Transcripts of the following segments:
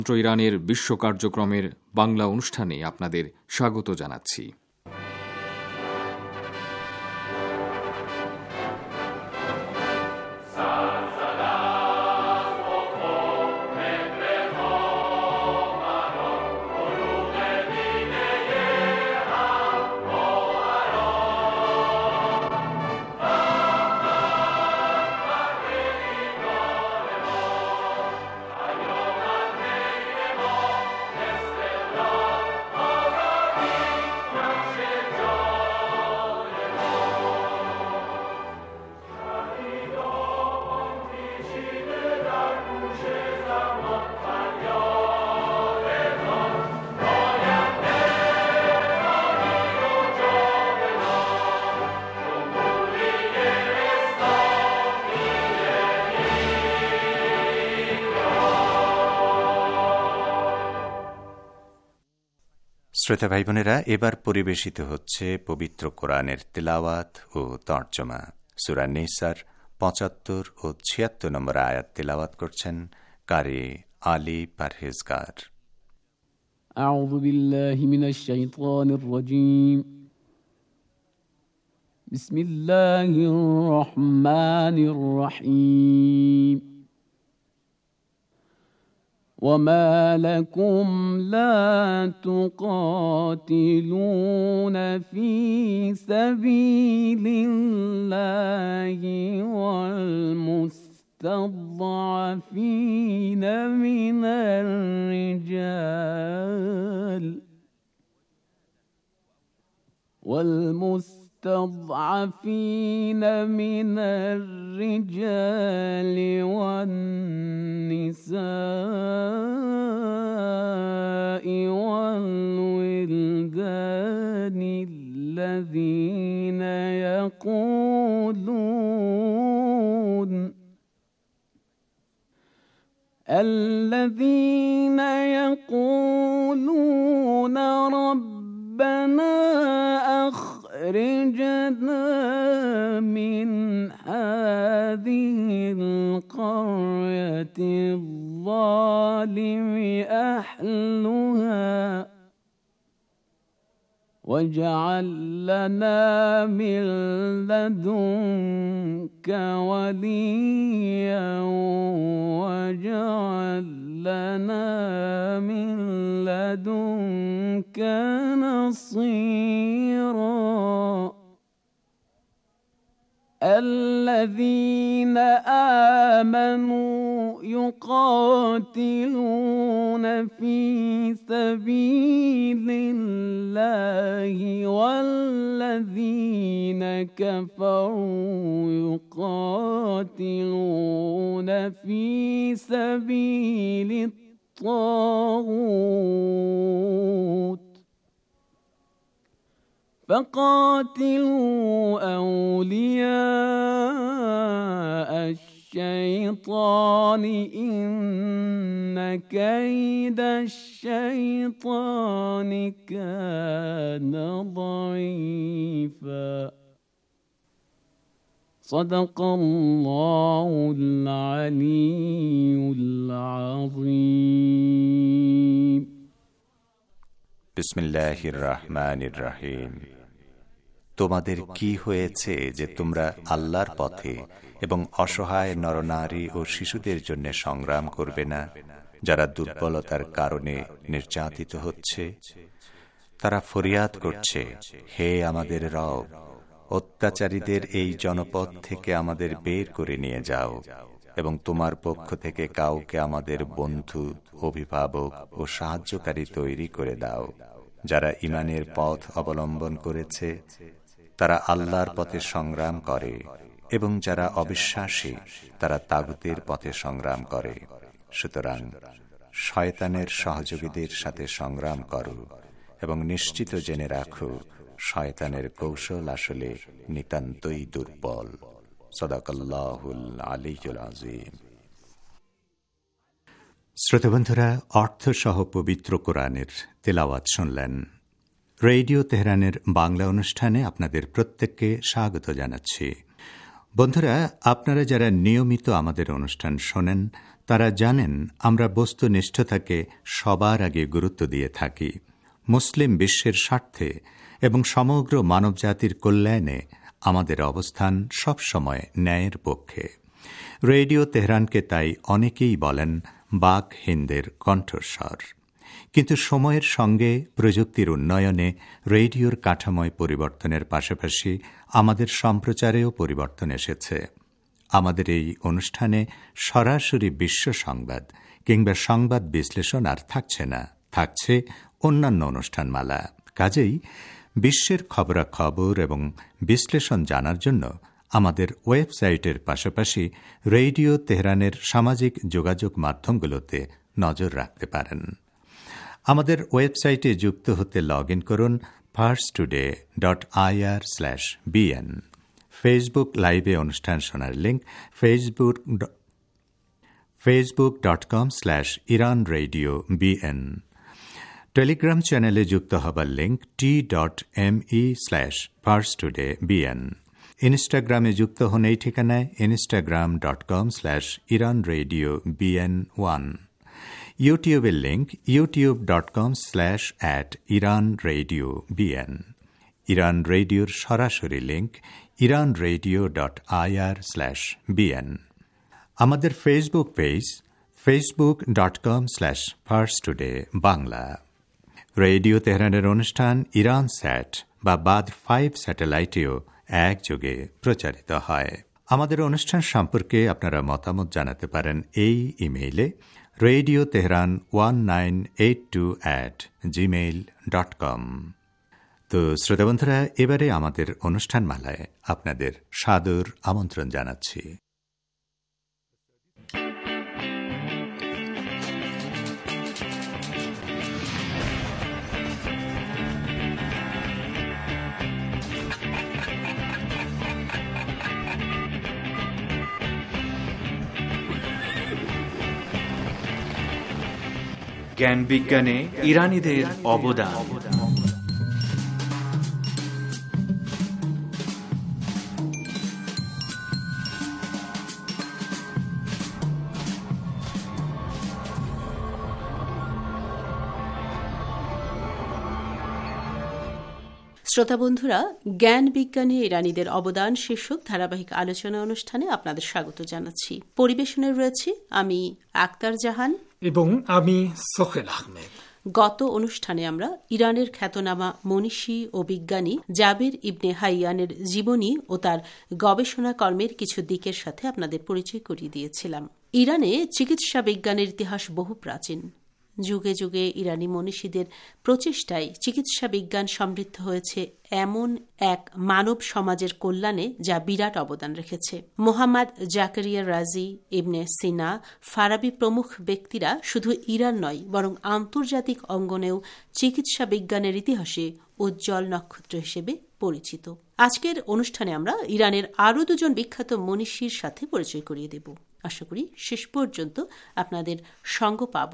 ইরানের বিশ্ব কার্যক্রমের বাংলা অনুষ্ঠানে আপনাদের স্বাগত জানাচ্ছি। শ্রোতা ভাই বোনেরা, এবার পরিবেশিত হচ্ছে পবিত্র কোরআনের তেলাওয়াত ও তর্জমা। সূরা নিসার ৭৫ ও ৭৬ নম্বর আয়াত তেলাওয়াত করছেন কারি আলী পারহেজগার। আউযু বিল্লাহি মিনাশ শাইতানির রাজীম। বিসমিল্লাহির রহমানির রহিম। وما لكم لا تقاتلون في سبيل الله والمستضعفين من الرجال والنساء والولدان الذين يقولون ربنا أخرجنا من هذه القرية الظالم أهلها واجعل لنا من لدنك وليا واجعل لنا من لدنك نصيرا. الذين آمنوا يقاتلون في سبيل الله والذين كفروا يقاتلون في سبيل الطاغوت فقاتلوا أولياء الشيطان إن كيد الشيطان كان ضعيفا. صدق الله العلي العظيم. বিসমিল্লাহির রহমানির রহিম। তোমাদের কি হয়েছে যে তোমরা আল্লাহর পথে এবং অসহায় নরনারী ও শিশুদের জন্য সংগ্রাম করবে না, যারা দুর্বলতার কারণে নির্যাতিত হচ্ছে? তারা ফরিয়াদ করছে, হে আমাদের রব, অত্যাচারীদের এই জনপদ থেকে আমাদের বের করে নিয়ে যাও এবং তোমার পক্ষ থেকে কাউকে আমাদের বন্ধু, অভিভাবক ও সাহায্যকারী তৈরি করে দাও। যারা ঈমানের পথ অবলম্বন করেছে তারা আল্লাহর পথে সংগ্রাম করে, এবং যারা অবিশ্বাসী তারা তাগুতের পথে সংগ্রাম করে। সুতরাং শয়তানের সহযোগীদের সাথে সংগ্রাম করো এবং নিশ্চিত জেনে রাখো, শয়তানের কৌশল আসলে নিতান্তই দুর্বল। সাদাকাল্লাহুল আলিয়্যুল আযীম। শ্রোতাবন্ধুরা, অর্থসহ পবিত্র কোরআনের তেলাওয়াত শুনলেন। রেডিও তেহরানের বাংলা অনুষ্ঠানে আপনাদের প্রত্যেককে স্বাগত জানাচ্ছি। বন্ধুরা, আপনারা যারা নিয়মিত আমাদের অনুষ্ঠান শোনেন তারা জানেন আমরা বস্তুনিষ্ঠতাকে সবার আগে গুরুত্ব দিয়ে থাকি। মুসলিম বিশ্বের স্বার্থে এবং সমগ্র মানবজাতির কল্যাণে আমাদের অবস্থান সবসময় ন্যায়ের পক্ষে। রেডিও তেহরানকে তাই অনেকেই বলেন বাক হিন্দের কণ্ঠস্বর। কিন্তু সময়ের সঙ্গে প্রযুক্তির উন্নয়নে রেডিওর কাঠামোয় পরিবর্তনের পাশাপাশি আমাদের সম্প্রচারেও পরিবর্তন এসেছে। আমাদের এই অনুষ্ঠানে সরাসরি বিশ্ব সংবাদ কিংবা সংবাদ বিশ্লেষণ আর থাকছে না, থাকছে অন্যান্য অনুষ্ঠানমালা। কাজেই বিশ্বের খবরাখবর এবং বিশ্লেষণ জানার জন্য আমাদের ওয়েবসাইটের পাশাপাশি রেডিও তেহরানের সামাজিক যোগাযোগ মাধ্যমগুলোতে নজর রাখতে পারেন। আমাদের ওয়েবসাইটে যুক্ত হতে লগ ইন করুন farstoday.ir/bn। ফেসবুক লাইভে অনুষ্ঠান শোনার লিঙ্ক facebook.com/iranradiobn। টেলিগ্রাম চ্যানেলে যুক্ত হবার লিঙ্ক t.me/farstodaybn। ইনস্টাগ্রামে যুক্ত হন এই ঠিকানায় instagram.com/iranradiobn1। ইউটিউবের লিঙ্ক youtube.com/iranradiobn। ইরান রেডিওর সরাসরি লিঙ্ক iranradio.ir/bn। আমাদের ফেসবুক পেজ facebook.com/farstodaybangla। রেডিও তেহরানের অনুষ্ঠান ইরান স্যাট বা বাদ 5 স্যাটেলাইটেও একযোগে প্রচারিত হয়। আমাদের অনুষ্ঠান সম্পর্কে আপনারা মতামত জানাতে পারেন এই ইমেইলে radioteheran1982@gmail.com। তো শ্রোতা বন্ধুরা, এবারে আমাদের অনুষ্ঠানমালায় আপনাদের সাদর আমন্ত্রণ জানাচ্ছি। জ্ঞান বিজ্ঞানে ইরানীদের অবদান। শ্রোতা বন্ধুরা, জ্ঞান বিজ্ঞানে ইরানীদের অবদান শীর্ষক ধারাবাহিক আলোচনা অনুষ্ঠানে আপনাদের স্বাগত জানাচ্ছি। পরিবেশনে রয়েছে আমি আক্তার জাহান এবং আমি সোহেল আহমেদ। গত অনুষ্ঠানে আমরা ইরানের খ্যাতনামা মনীষী ও বিজ্ঞানী জাবির ইবনে হাইয়ানের জীবনী ও তার গবেষণা কর্মের কিছু দিকের সাথে আপনাদের পরিচয় করিয়ে দিয়েছিলাম। ইরানে চিকিৎসা বিজ্ঞানের ইতিহাস বহু প্রাচীন। যুগে যুগে ইরানি মনীষীদের প্রচেষ্টায় চিকিৎসা বিজ্ঞান সমৃদ্ধ হয়েছে এমন এক মানব সমাজের কল্যাণে যা বিরাট অবদান রেখেছে। মোহাম্মদ জাকারিয়া রাজি, ইবনে সিনা, ফারাবি প্রমুখ ব্যক্তিরা শুধু ইরান নয় বরং আন্তর্জাতিক অঙ্গনেও চিকিৎসা বিজ্ঞানের ইতিহাসে উজ্জ্বল নক্ষত্র হিসেবে পরিচিত। আজকের অনুষ্ঠানে আমরা ইরানের আরও দুজন বিখ্যাত মনীষীর সাথে পরিচয় করিয়ে দেব। আশা করি শেষ পর্যন্ত আপনাদের সঙ্গ পাব।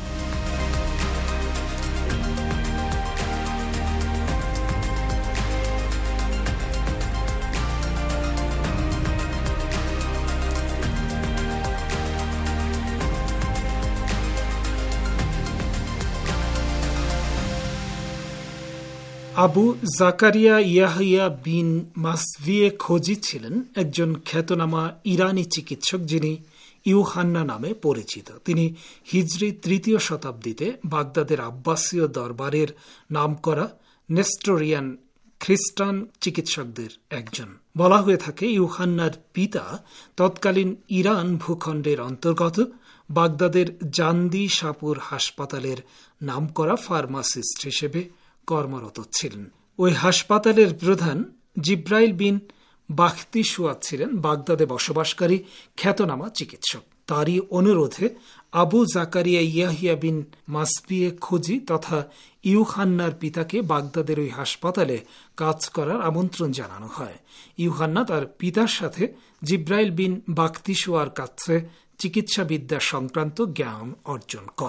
আবু জাকারিয়া ইয়াহিয়া বিন মাসভিয়ে খোজি ছিলেন একজন খ্যাতনামা ইরানি চিকিৎসক যিনি ইউহান্না নামে পরিচিত। তিনি হিজরি 3য় শতাব্দীতে বাগদাদের আব্বাসীয় দরবারের নামকরা নেস্টোরিয়ান খ্রিস্টান চিকিৎসকদের একজন। বলা হয়ে থাকে ইউহান্নার পিতা তৎকালীন ইরান ভূখণ্ডের অন্তর্গত বাগদাদের জান্দি শাপুর হাসপাতালের নামকরা ফার্মাসিস্ট হিসেবে কর্মরত ছিলেন। ওই হাসপাতালের প্রধান জিব্রাইল বিন বাখতিশুয়া ছিলেন বাগদাদে বসবাসকারী খ্যাতনামা চিকিৎসক। তারই অনুরোধে আবু জাকারিয়া ইয়াহিয়া বিন মাসভিয়ে খোজি তথা ইউহান্নার পিতাকে বাগদাদের ওই হাসপাতালে কাজ করার আমন্ত্রণ জানানো হয়। ইউহান্না তার পিতার সাথে জিব্রাইল বিন বাখতিশুয়ার কাছে চিকিৎসাবিদ্যা সংক্রান্ত জ্ঞান অর্জন করেন।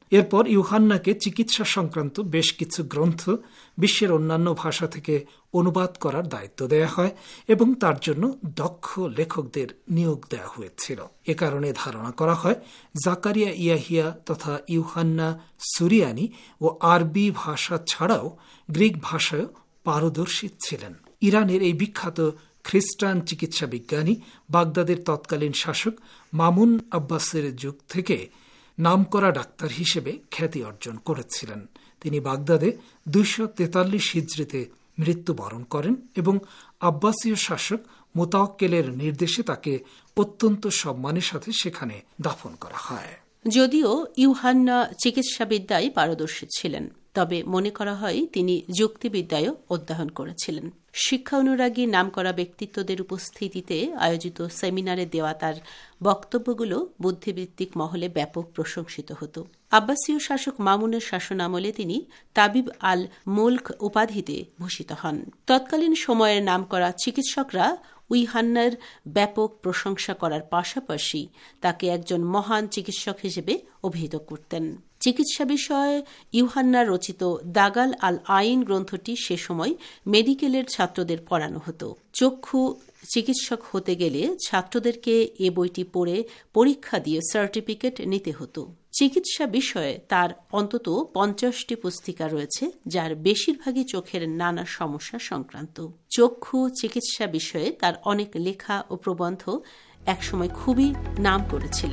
এরপর ইউহান্নাকে চিকিৎসা সংক্রান্ত বেশ কিছু গ্রন্থ বিশ্বের অন্যান্য ভাষা থেকে অনুবাদ করার দায়িত্ব দেয়া হয় এবং তার জন্য দক্ষ লেখকদের নিয়োগ দেওয়া হয়েছিল। এ কারণে ধারণা করা হয় জাকারিয়া ইয়াহিয়া তথা ইউহান্না সুরিয়ানি ও আরবি ভাষা ছাড়াও গ্রিক ভাষায় পারদর্শী ছিলেন। ইরানের এই বিখ্যাত খ্রিস্টান চিকিৎসা বিজ্ঞানী বাগদাদের তৎকালীন শাসক মামুন আব্বাসের যুগ থেকে নামকরা ডাক্তার হিসেবে খ্যাতি অর্জন করেছিলেন। তিনি বাগদাদে 243 হিজরিতে মৃত্যুবরণ করেন এবং আব্বাসীয় শাসক মোতাওয়াক্কেলের নির্দেশে তাকে অত্যন্ত সম্মানের সাথে সেখানে দাফন করা হয়। যদিও ইউহান্না চিকিৎসাবিদ্যায় পারদর্শী ছিলেন, তবে মনে করা হয় তিনি যুক্তিবিদ্যায়ও অধ্যয়ন করেছিলেন। শিক্ষা অনুরাগী নামকরা ব্যক্তিত্বদের উপস্থিতিতে আয়োজিত সেমিনারে দেওয়া তার বক্তব্যগুলো বুদ্ধিবৃত্তিক মহলে ব্যাপক প্রশংসিত হতো। আব্বাসীয় শাসক মামুনের শাসনামলে তিনি তাবিব আল মুলক উপাধিতে ভূষিত হন। তৎকালীন সময়ের নামকরা চিকিৎসকরা ইউহান্নার ব্যাপক প্রশংসা করার পাশাপাশি তাকে একজন মহান চিকিৎসক হিসেবে অভিহিত করতেন। চিকিৎসা বিষয়ে ইউহান্নার রচিত দাগাল আল আইন গ্রন্থটি সে সময় মেডিকেলের ছাত্রদের পড়ানো হতো। চক্ষু চিকিৎসক হতে গেলে ছাত্রদেরকে এ বইটি পড়ে পরীক্ষা দিয়ে সার্টিফিকেট নিতে হতো। চিকিৎসা বিষয়ে তার অন্তত 50টি পুস্তিকা রয়েছে, যার বেশিরভাগই চোখের নানা সমস্যা সংক্রান্ত। চক্ষু চিকিৎসা বিষয়ে তার অনেক লেখা ও প্রবন্ধ একসময় খুবই নাম করেছিল।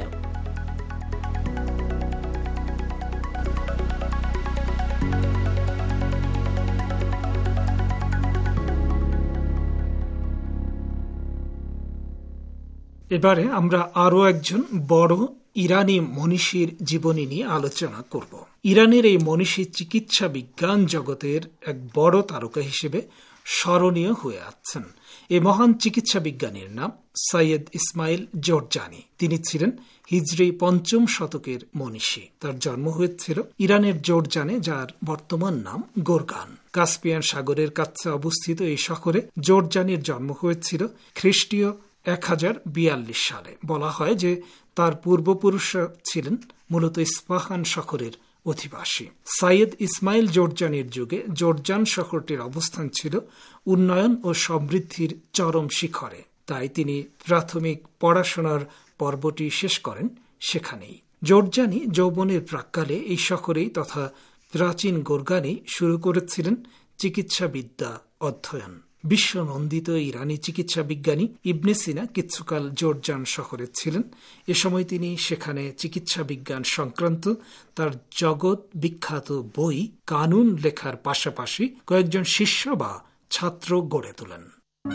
এবারে আমরা আরও একজন বড় ইরানি মনীষীর জীবনী নিয়ে আলোচনা করব। ইরানের এই মনীষী চিকিৎসা বিজ্ঞান জগতের এক বড় তারকা হিসেবে স্মরণীয় হয়ে আছেন। এই মহান চিকিৎসা বিজ্ঞানীর নাম সৈয়দ ইসমাইল জোরজানি। তিনি ছিলেন হিজরি 5ম শতকের মনীষী। তার জন্ম হয়েছিল ইরানের জোরজানে, যার বর্তমান নাম গোরগান। কাস্পিয়ান সাগরের কাছে অবস্থিত এই শহরে জোরজানির জন্ম হয়েছিল খ্রিস্টীয় 1042 সালে। বলা হয় যে তার পূর্বপুরুষরা ছিলেন মূলত ইস্পাহান শহরের অধিবাসী। সৈয়দ ইসমাইল জোরজানির যুগে জোরজান শহরটির অবস্থান ছিল উন্নয়ন ও সমৃদ্ধির চরম শিখরে। তাই তিনি প্রাথমিক পড়াশোনার পর্বটি শেষ করেন সেখানেই। জোরজানি যৌবনের প্রাক্কালে এই শহরেই তথা প্রাচীন গোরগানে শুরু করেছিলেন চিকিৎসাবিদ্যা অধ্যয়ন। বিশ্বনন্দিত ইরানি চিকিৎসা বিজ্ঞানী ইবনে সিনা কিছুকাল জোরজান শহরে ছিলেন। এ সময় তিনি সেখানে চিকিৎসা বিজ্ঞান সংক্রান্ত তার জগৎ বিখ্যাত বই কানুন লেখার পাশাপাশি কয়েকজন শিষ্য বা ছাত্র গড়ে তোলেন।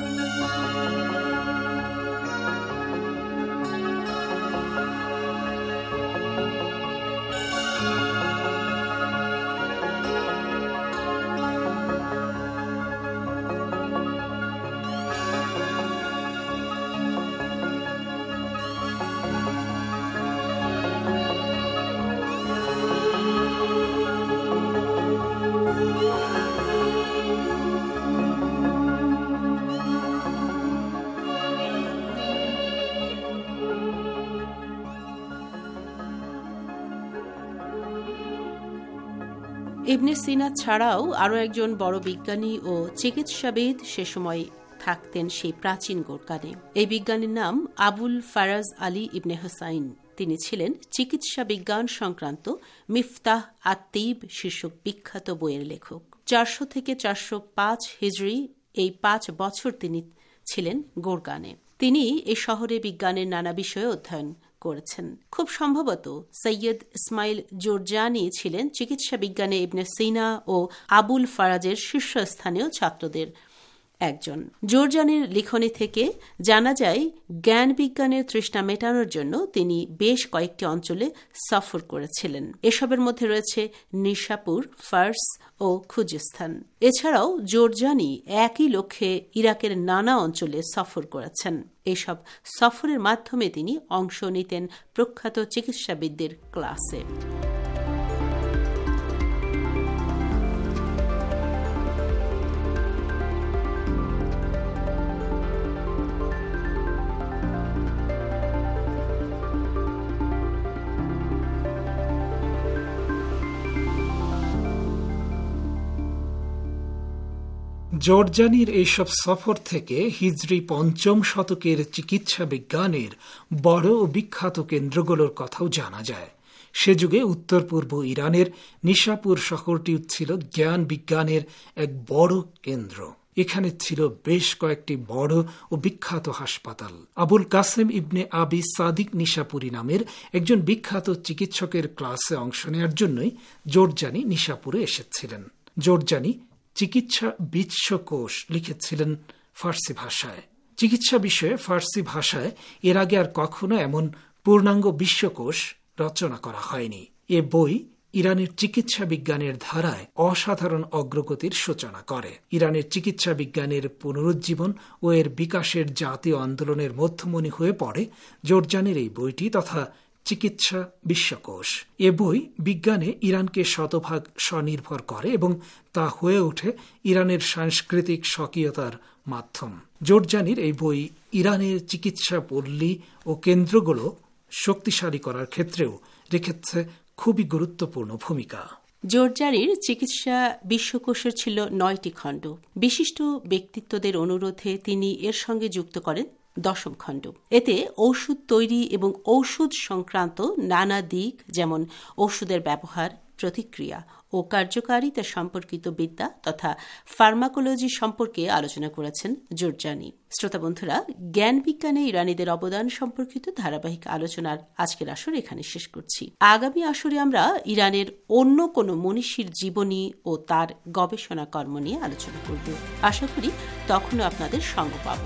ইবনে সিনা ছাড়াও আরও একজন বড় বিজ্ঞানী ও চিকিৎসাবিদ সে সময় থাকতেন সেই প্রাচীন গোরগানে। এই বিজ্ঞানীর নাম আবুল ফারাজ আলী ইবনে হুসাইন। তিনি ছিলেন চিকিৎসা বিজ্ঞান সংক্রান্ত মিফতাহ আত-তিব শীর্ষক বিখ্যাত বইয়ের লেখক। 400 থেকে 405 হিজরি এই 5 বছর তিনি ছিলেন গোরগানে। তিনি এই শহরে বিজ্ঞানের নানা বিষয়ে অধ্যয়ন করেছেন। খুব সম্ভবত সৈয়দ ইসমাইল জোরজানি ছিলেন চিকিৎসা বিজ্ঞানে ইবনে সিনা ও আবুল ফারাজের শীর্ষস্থানীয় ছাত্রদের একজন। জোরজানির লিখনী থেকে জানা যায় জ্ঞান বিজ্ঞানের তৃষ্ণা মেটানোর জন্য তিনি বেশ কয়েকটি অঞ্চলে সফর করেছিলেন। এসবের মধ্যে রয়েছে নিশাপুর, ফার্স ও খুজিস্তান। এছাড়াও জোরজানি একই লক্ষ্যে ইরাকের নানা অঞ্চলে সফর করেছেন। এসব সফরের মাধ্যমে তিনি অংশ নিতেন প্রখ্যাত চিকিৎসাবিদদের ক্লাসে। জর্জানির এইসব সফর থেকে হিজরি ৫ম শতকের চিকিৎসা বিজ্ঞানের বড় ও বিখ্যাত কেন্দ্রগুলোর কথাও জানা যায়। সে যুগে উত্তর পূর্ব ইরানের নিশাপুর শহরটি ছিল জ্ঞান বিজ্ঞানের এক বড় কেন্দ্র। এখানে ছিল বেশ কয়েকটি বড় ও বিখ্যাত হাসপাতাল। আবুল কাসেম ইবনে আবি সাদিক নিশাপুরি নামের একজন বিখ্যাত চিকিৎসকের ক্লাসে অংশ নেওয়ার জন্যই জর্জানি নিশাপুরে এসেছিলেন। জর্জানি চিকিৎসা বিশ্বকোষ লিখেছিলেন ফার্সি ভাষায়। চিকিৎসা বিষয়ে ফার্সি ভাষায় এর আগে আর কখনো এমন পূর্ণাঙ্গ বিশ্বকোষ রচনা করা হয়নি। এ বই ইরানের চিকিৎসা বিজ্ঞানের ধারায় অসাধারণ অগ্রগতির সূচনা করে। ইরানের চিকিৎসা বিজ্ঞানের পুনরুজ্জীবন ও এর বিকাশের জাতীয় আন্দোলনের মধ্যমণি হয়ে পড়ে জর্জানির এই বইটি তথা চিকিৎসা বিশ্বকোষ। এ বই বিজ্ঞানে ইরানকে শতভাগ স্বনির্ভর করে এবং তা হয়ে ওঠে ইরানের সাংস্কৃতিক স্বকীয়তার মাধ্যম। জর্জানির এই বই ইরানের চিকিৎসা পল্লী ও কেন্দ্রগুলো শক্তিশালী করার ক্ষেত্রেও রেখেছে খুবই গুরুত্বপূর্ণ ভূমিকা। জর্জানির চিকিৎসা বিশ্বকোষের ছিল 9টি খণ্ড। বিশিষ্ট ব্যক্তিত্বদের অনুরোধে তিনি এর সঙ্গে যুক্ত করেন 10ম খণ্ড। এতে ঔষধ তৈরি এবং ঔষধ সংক্রান্ত নানা দিক যেমন ঔষধের ব্যবহার, প্রতিক্রিয়া ও কার্যকারিতা সম্পর্কিত বিদ্যা তথা ফার্মাকোলজি সম্পর্কে আলোচনা করেছেন জর্জানি। শ্রোতা বন্ধুরা, জ্ঞান বিজ্ঞানে ইরানিদের অবদান সম্পর্কিত ধারাবাহিক আলোচনার আজকের আসর এখানে শেষ করছি। আগামী আসরে আমরা ইরানের অন্য কোনো মনীষীর জীবনী ও তার গবেষণা কর্ম নিয়ে আলোচনা করব। আশা করি তখনও আপনাদের সঙ্গ পাব।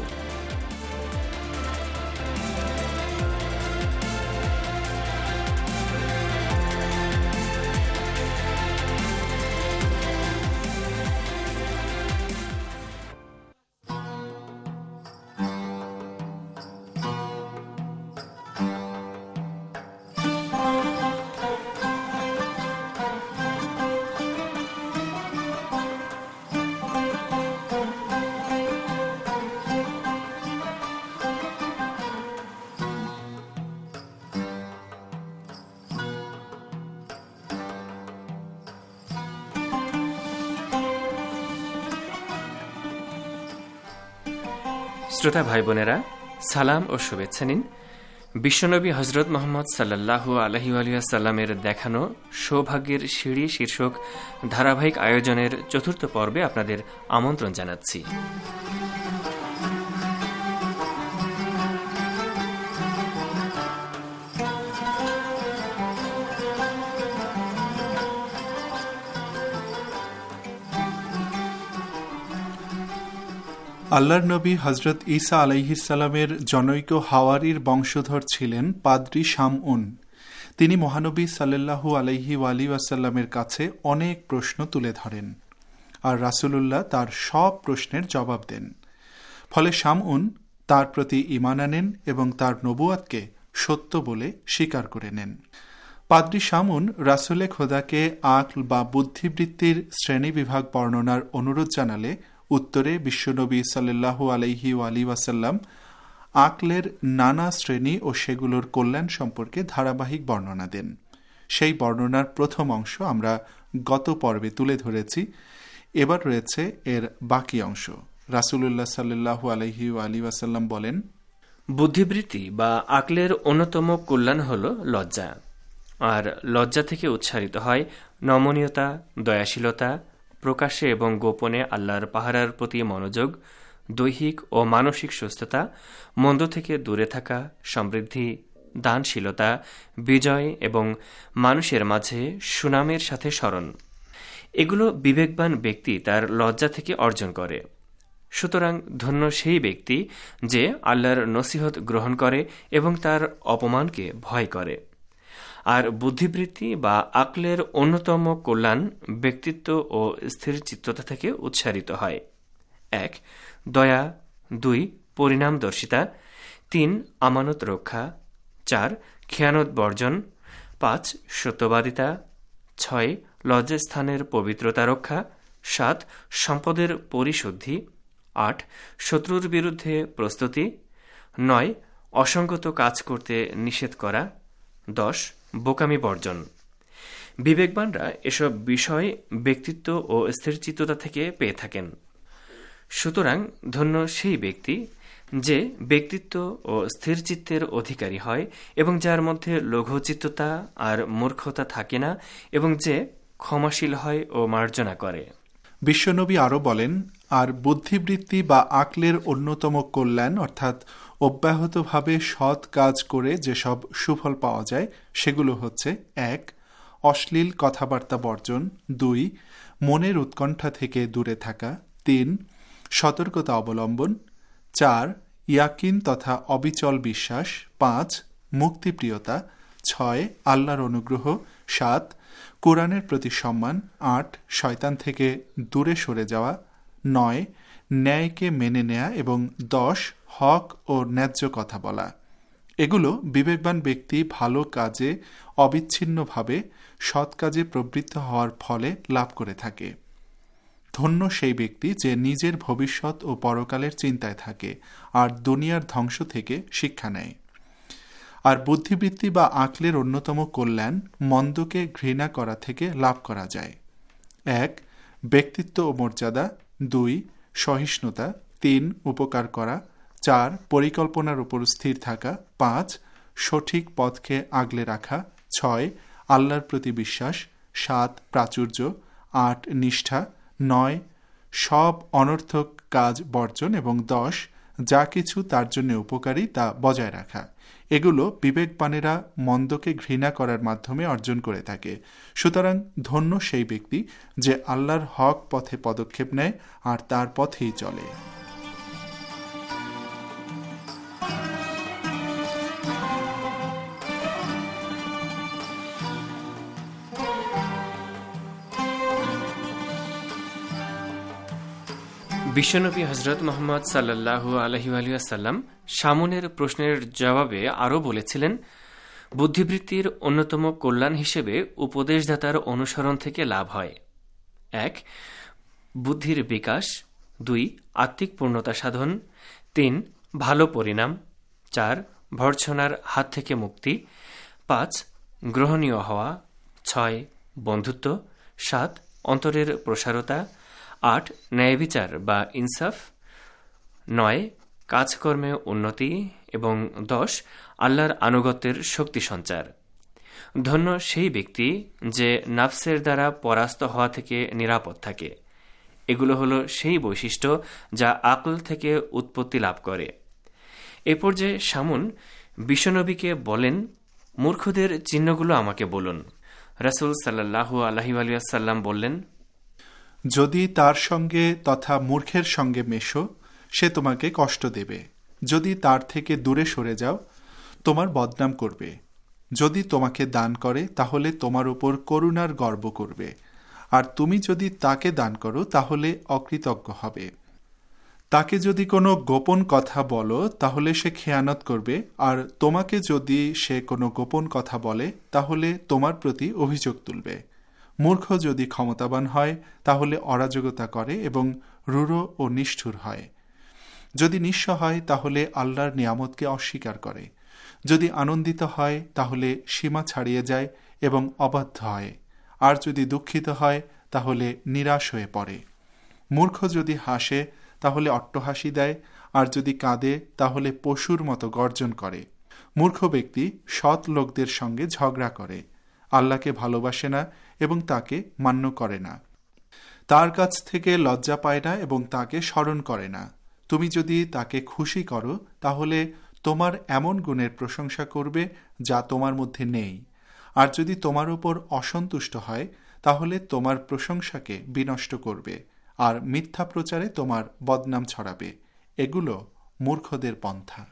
শ্রোতা ভাই বোনেরা, সালাম ও শুভেচ্ছা নিন। বিশ্বনবী হজরত মোহাম্মদ সাল্লাল্লাহু আলাইহি ওয়াসাল্লামের দেখানো সৌভাগ্যের সিঁড়ি শীর্ষক ধারাবাহিক আয়োজনের চতুর্থ পর্বে আপনাদের আমন্ত্রণ জানাচ্ছি। আল্লাহর নবী হজরত ঈসা আলাইহিসসালামের জনৈক হাওয়ারির বংশধর ছিলেন পাদ্রী শামউন। তিনি মহানবী সাল্লাল্লাহু আলাইহি ওয়াসাল্লামের কাছে অনেক প্রশ্ন তুলে ধরেন আর রাসূলুল্লাহ তার সব প্রশ্নের জবাব দেন। ফলে শামউন তার প্রতি ঈমান আনেন এবং তার নবুয়াতকে সত্য বলে স্বীকার করে নেন। পাদ্রী শামউন রাসূলে খোদাকে আকল বা বুদ্ধিবৃত্তির শ্রেণীবিভাগ বর্ণনার অনুরোধ জানালে উত্তরে বিশ্বনবী সাল্লাল্লাহু আলাইহি ওয়াসাল্লাম আকলের নানা শ্রেণী ও সেগুলোর কল্যাণ সম্পর্কে ধারাবাহিক বর্ণনা দেন। সেই বর্ণনার প্রথম অংশ আমরা গত পর্বে তুলে ধরেছি। এবার রয়েছে এর বাকি অংশ। রাসূলুল্লাহ সাল্লাল্লাহু আলাইহি ওয়াসাল্লাম বলেন, বুদ্ধিবৃত্তি বা আকলের অন্যতম কল্যাণ হল লজ্জা, আর লজ্জা থেকে উচ্চারিত হয় নমনীয়তা, দয়াশীলতা, প্রকাশ্যে এবং গোপনে আল্লাহর পাহারার প্রতি মনোযোগ, দৈহিক ও মানসিক সুস্থতা, মন্দ থেকে দূরে থাকা, সমৃদ্ধি, দানশীলতা, বিজয় এবং মানুষের মাঝে সুনামের সাথে স্মরণ। এগুলো বিবেকবান ব্যক্তি তার লজ্জা থেকে অর্জন করে। সুতরাং ধন্য সেই ব্যক্তি যে আল্লাহর নসিহত গ্রহণ করে এবং তার অপমানকে ভয় করে। আর বুদ্ধিবৃত্তি বা আকলের অন্যতম কল্যাণ ব্যক্তিত্ব ও স্থির চিত্ততা থেকে উচ্চারিত হয়। 1. দয়া, 2. পরিণামদর্শিতা, 3. আমানত রক্ষা, 4. খেয়ানত বর্জন, 5. সত্যবাদিতা, 6. লজ্জাস্থানের পবিত্রতা রক্ষা, 7. সম্পদের পরিশুদ্ধি, 8. শত্রুর বিরুদ্ধে প্রস্তুতি, 9. অসঙ্গত কাজ করতে নিষেধ করা, 10. বোকামি বর্জন। বিবেকবানরা এসব বিষয় ব্যক্তিত্ব ও স্থিরচিত্ততা থেকে পেয়ে থাকেন। সুতরাং ধন্য সেই ব্যক্তি যে ব্যক্তিত্ব ও স্থিরচিত্তের অধিকারী হয় এবং যার মধ্যে লঘুচিত্ততা আর মূর্খতা থাকে না এবং যে ক্ষমাশীল হয় ও মার্জনা করে। বিশ্বনবী আরও বলেন, আর বুদ্ধিবৃত্তি বা আকলের অন্যতম কল্যাণ অর্থাৎ অব্যাহতভাবে সৎ কাজ করে যেসব সুফল পাওয়া যায় সেগুলো হচ্ছে: ১. অশ্লীল কথাবার্তা বর্জন, ২. মনের উৎকণ্ঠা থেকে দূরে থাকা, ৩. সতর্কতা অবলম্বন, ৪. ইয়াকিন তথা অবিচল বিশ্বাস, ৫. মুক্তিপ্রিয়তা, ৬. আল্লাহর অনুগ্রহ, ৭. কোরআনের প্রতি সম্মান, ৮. শয়তান থেকে দূরে সরে যাওয়া, ৯. ন্যায়কে মেনে নেয়া এবং ১০. হক ও ন্যায্য কথা বলা। এগুলো বিবেকবান ব্যক্তি ভালো কাজে অবিচ্ছিন্নভাবে সৎ কাজে প্রবৃত্ত হওয়ার ফলে লাভ করে থাকে। ধন্য সেই ব্যক্তি যে নিজের ভবিষ্যৎ ও পরকালের চিন্তায় থাকে আর দুনিয়ার ধ্বংস থেকে শিক্ষা নেয়। আর বুদ্ধিবৃত্তি বা আকলের অন্যতম কল্যাণ মন্দকে ঘৃণা করা থেকে লাভ করা যায়। ১. ব্যক্তিত্ব ও মর্যাদা, ২. সহিষ্ণুতা, ৩. উপকার করা, ৪. পরিকল্পনার উপর স্থির থাকা, ৫. সঠিক পথকে আগলে রাখা, ৬. আল্লাহর প্রতি বিশ্বাস, ৭. প্রাচুর্য, ৮. নিষ্ঠা, ৯. সব অনর্থক কাজ বর্জন এবং ১০. যা কিছু তার জন্য উপকারী তা বজায় রাখা। এগুলো বিবেকবানেরা মন্দকে ঘৃণা করার মাধ্যমে অর্জন করে থাকে। সুতরাং ধন্য সেই ব্যক্তি যে আল্লাহর হক পথে পদক্ষেপ নেয় আর তার পথেই চলে। বিশ্বনবী হজরত মোহাম্মদ সাল্লাল্লাহু আলাইহি ওয়াসাল্লাম শামুনের প্রশ্নের জবাবে আরও বলেছিলেন, বুদ্ধিবৃত্তির অন্যতম কল্যাণ হিসেবে উপদেশদাতার অনুসরণ থেকে লাভ হয়: ১. বুদ্ধির বিকাশ, ২. আত্মিক পূর্ণতা সাধন, ৩. ভালো পরিণাম, ৪. ভর্ৎসনার হাত থেকে মুক্তি, ৫. গ্রহণীয় হওয়া, ৬. বন্ধুত্ব, ৭. অন্তরের প্রসারতা, ৮. ন্যায়বিচার বা ইনসাফ, ৯. কাজকর্মে উন্নতি এবং ১০. আল্লাহর আনুগত্যের শক্তি সঞ্চার। ধন্য সেই ব্যক্তি যে নাফসের দ্বারা পরাস্ত হওয়া থেকে নিরাপদ থাকে। এগুলো হলো সেই বৈশিষ্ট্য যা আকল থেকে উৎপত্তি লাভ করে। এ পর্যায়ে শামুন বিশ্বনবীকে বলেন, মূর্খদের চিহ্নগুলো আমাকে বলুন। রাসূল সাল্লাল্লাহু আলাইহি ওয়াসাল্লাম বললেন, যদি তার সঙ্গে তথা মূর্খের সঙ্গে মেশো, সে তোমাকে কষ্ট দেবে। যদি তার থেকে দূরে সরে যাও, তোমার বদনাম করবে। যদি তোমাকে দান করে, তাহলে তোমার উপর করুণার গর্ব করবে। আর তুমি যদি তাকে দান করো, তাহলে অকৃতজ্ঞ হবে। তাকে যদি কোনো গোপন কথা বলো, তাহলে সে খেয়ানত করবে। আর তোমাকে যদি সে কোনো গোপন কথা বলে, তাহলে তোমার প্রতি অভিযোগ তুলবে। মূর্খ যদি ক্ষমতাবান হয়, তাহলে অরাজকতা করে এবং রূঢ় ও নিষ্ঠুর হয়। যদি নিঃস্ব হয়, তাহলে আল্লাহর নিয়ামতকে অস্বীকার করে। যদি আনন্দিত হয়, তাহলে সীমা ছাড়িয়ে যায় এবং অবাধ্য হয়। আর যদি দুঃখিত হয়, তাহলে নিরাশ হয়ে পড়ে। মূর্খ যদি হাসে, তাহলে অট্টহাসি দেয়। আর যদি কাঁদে, তাহলে পশুর মতো গর্জন করে। মূর্খ ব্যক্তি সৎ লোকদের সঙ্গে ঝগড়া করে, আল্লাহকে ভালোবাসে না এবং তাকে মান্য করে না। তার কাছ থেকে লজ্জা পায় না এবং তাকে স্মরণ করে না। তুমি যদি তাকে খুশি করো, তাহলে তোমার এমন গুণের প্রশংসা করবে যা তোমার মধ্যে নেই। আর যদি তোমার উপর অসন্তুষ্ট হয়, তাহলে তোমার প্রশংসাকে বিনষ্ট করবে আর মিথ্যা প্রচারে তোমার বদনাম ছড়াবে। এগুলো মূর্খদের পন্থা।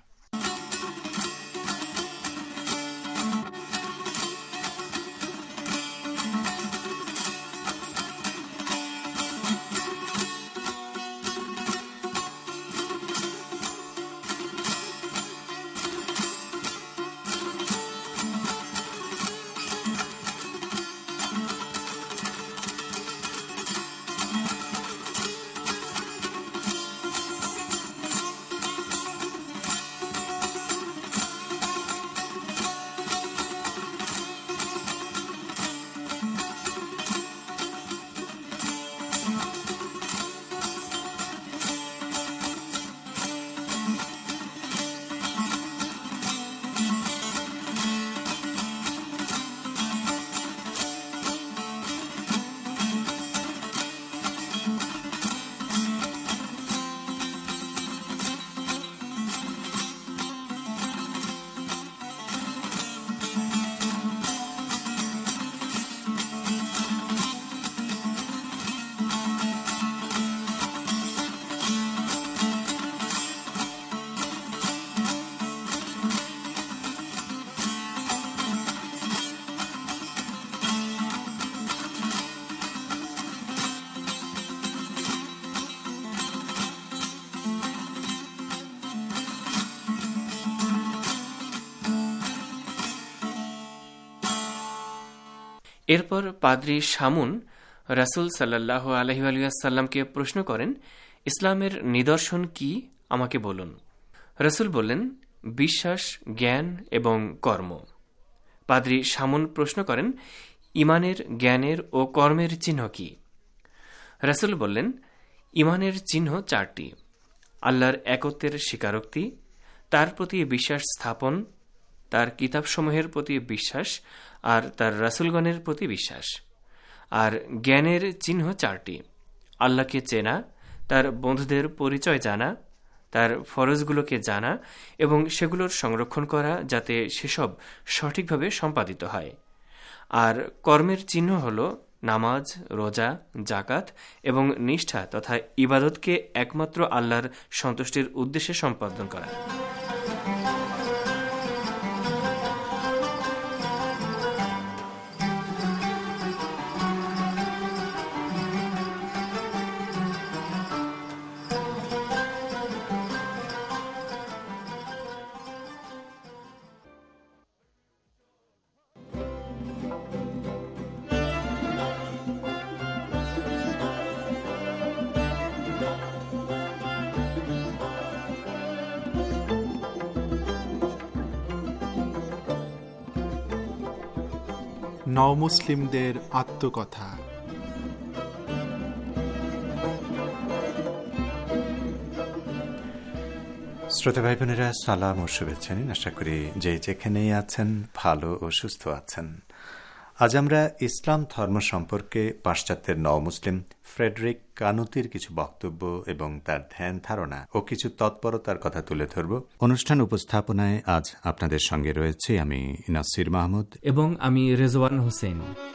এরপর পাদ্রী শামুন রাসূল সাল্লাল্লাহু আলাইহি ওয়াসাল্লামকে প্রশ্ন করেন, ইসলামের নিদর্শন কি, আমাকে বলুন। রাসূল বললেন, বিশ্বাস, জ্ঞান এবং কর্ম। পাদ্রী শামুন প্রশ্ন করেন, ইমানের, জ্ঞানের ও কর্মের চিহ্ন কি? রাসূল বললেন, ইমানের চিহ্ন 4টি: আল্লাহর একত্বের স্বীকারোক্তি, তার প্রতি বিশ্বাস স্থাপন, তার কিতাবসমূহের প্রতি বিশ্বাস আর তার রাসূলগণের প্রতি বিশ্বাস। আর জ্ঞানের চিহ্ন 4টি: আল্লাহকে চেনা, তার বন্ধুদের পরিচয় জানা, তার ফরজগুলোকে জানা এবং সেগুলোর সংরক্ষণ করা যাতে সেসব সঠিকভাবে সম্পাদিত হয়। আর কর্মের চিহ্ন হল নামাজ, রোজা, জাকাত এবং নিষ্ঠা তথা ইবাদতকে একমাত্র আল্লাহর সন্তুষ্টির উদ্দেশ্যে সম্পাদন করা। নওমুসলিমদের আত্মকথা। শ্রোতা ভাই বোনেরা, সালাম ও শুভেচ্ছা নিন। আশা করি যে যেখানেই আছেন ভালো ও সুস্থ আছেন। আজ আমরা ইসলাম ধর্ম সম্পর্কে পাশ্চাত্যের নওমুসলিম ফ্রেডরিক কানুতির কিছু বক্তব্য এবং তার ধ্যান ধারণা ও কিছু তৎপরতার কথা তুলে ধরব। অনুষ্ঠান উপস্থাপনায় আজ আপনাদের সঙ্গে রয়েছে আমি নাসির মাহমুদ এবং আমি Rezwan Hossain.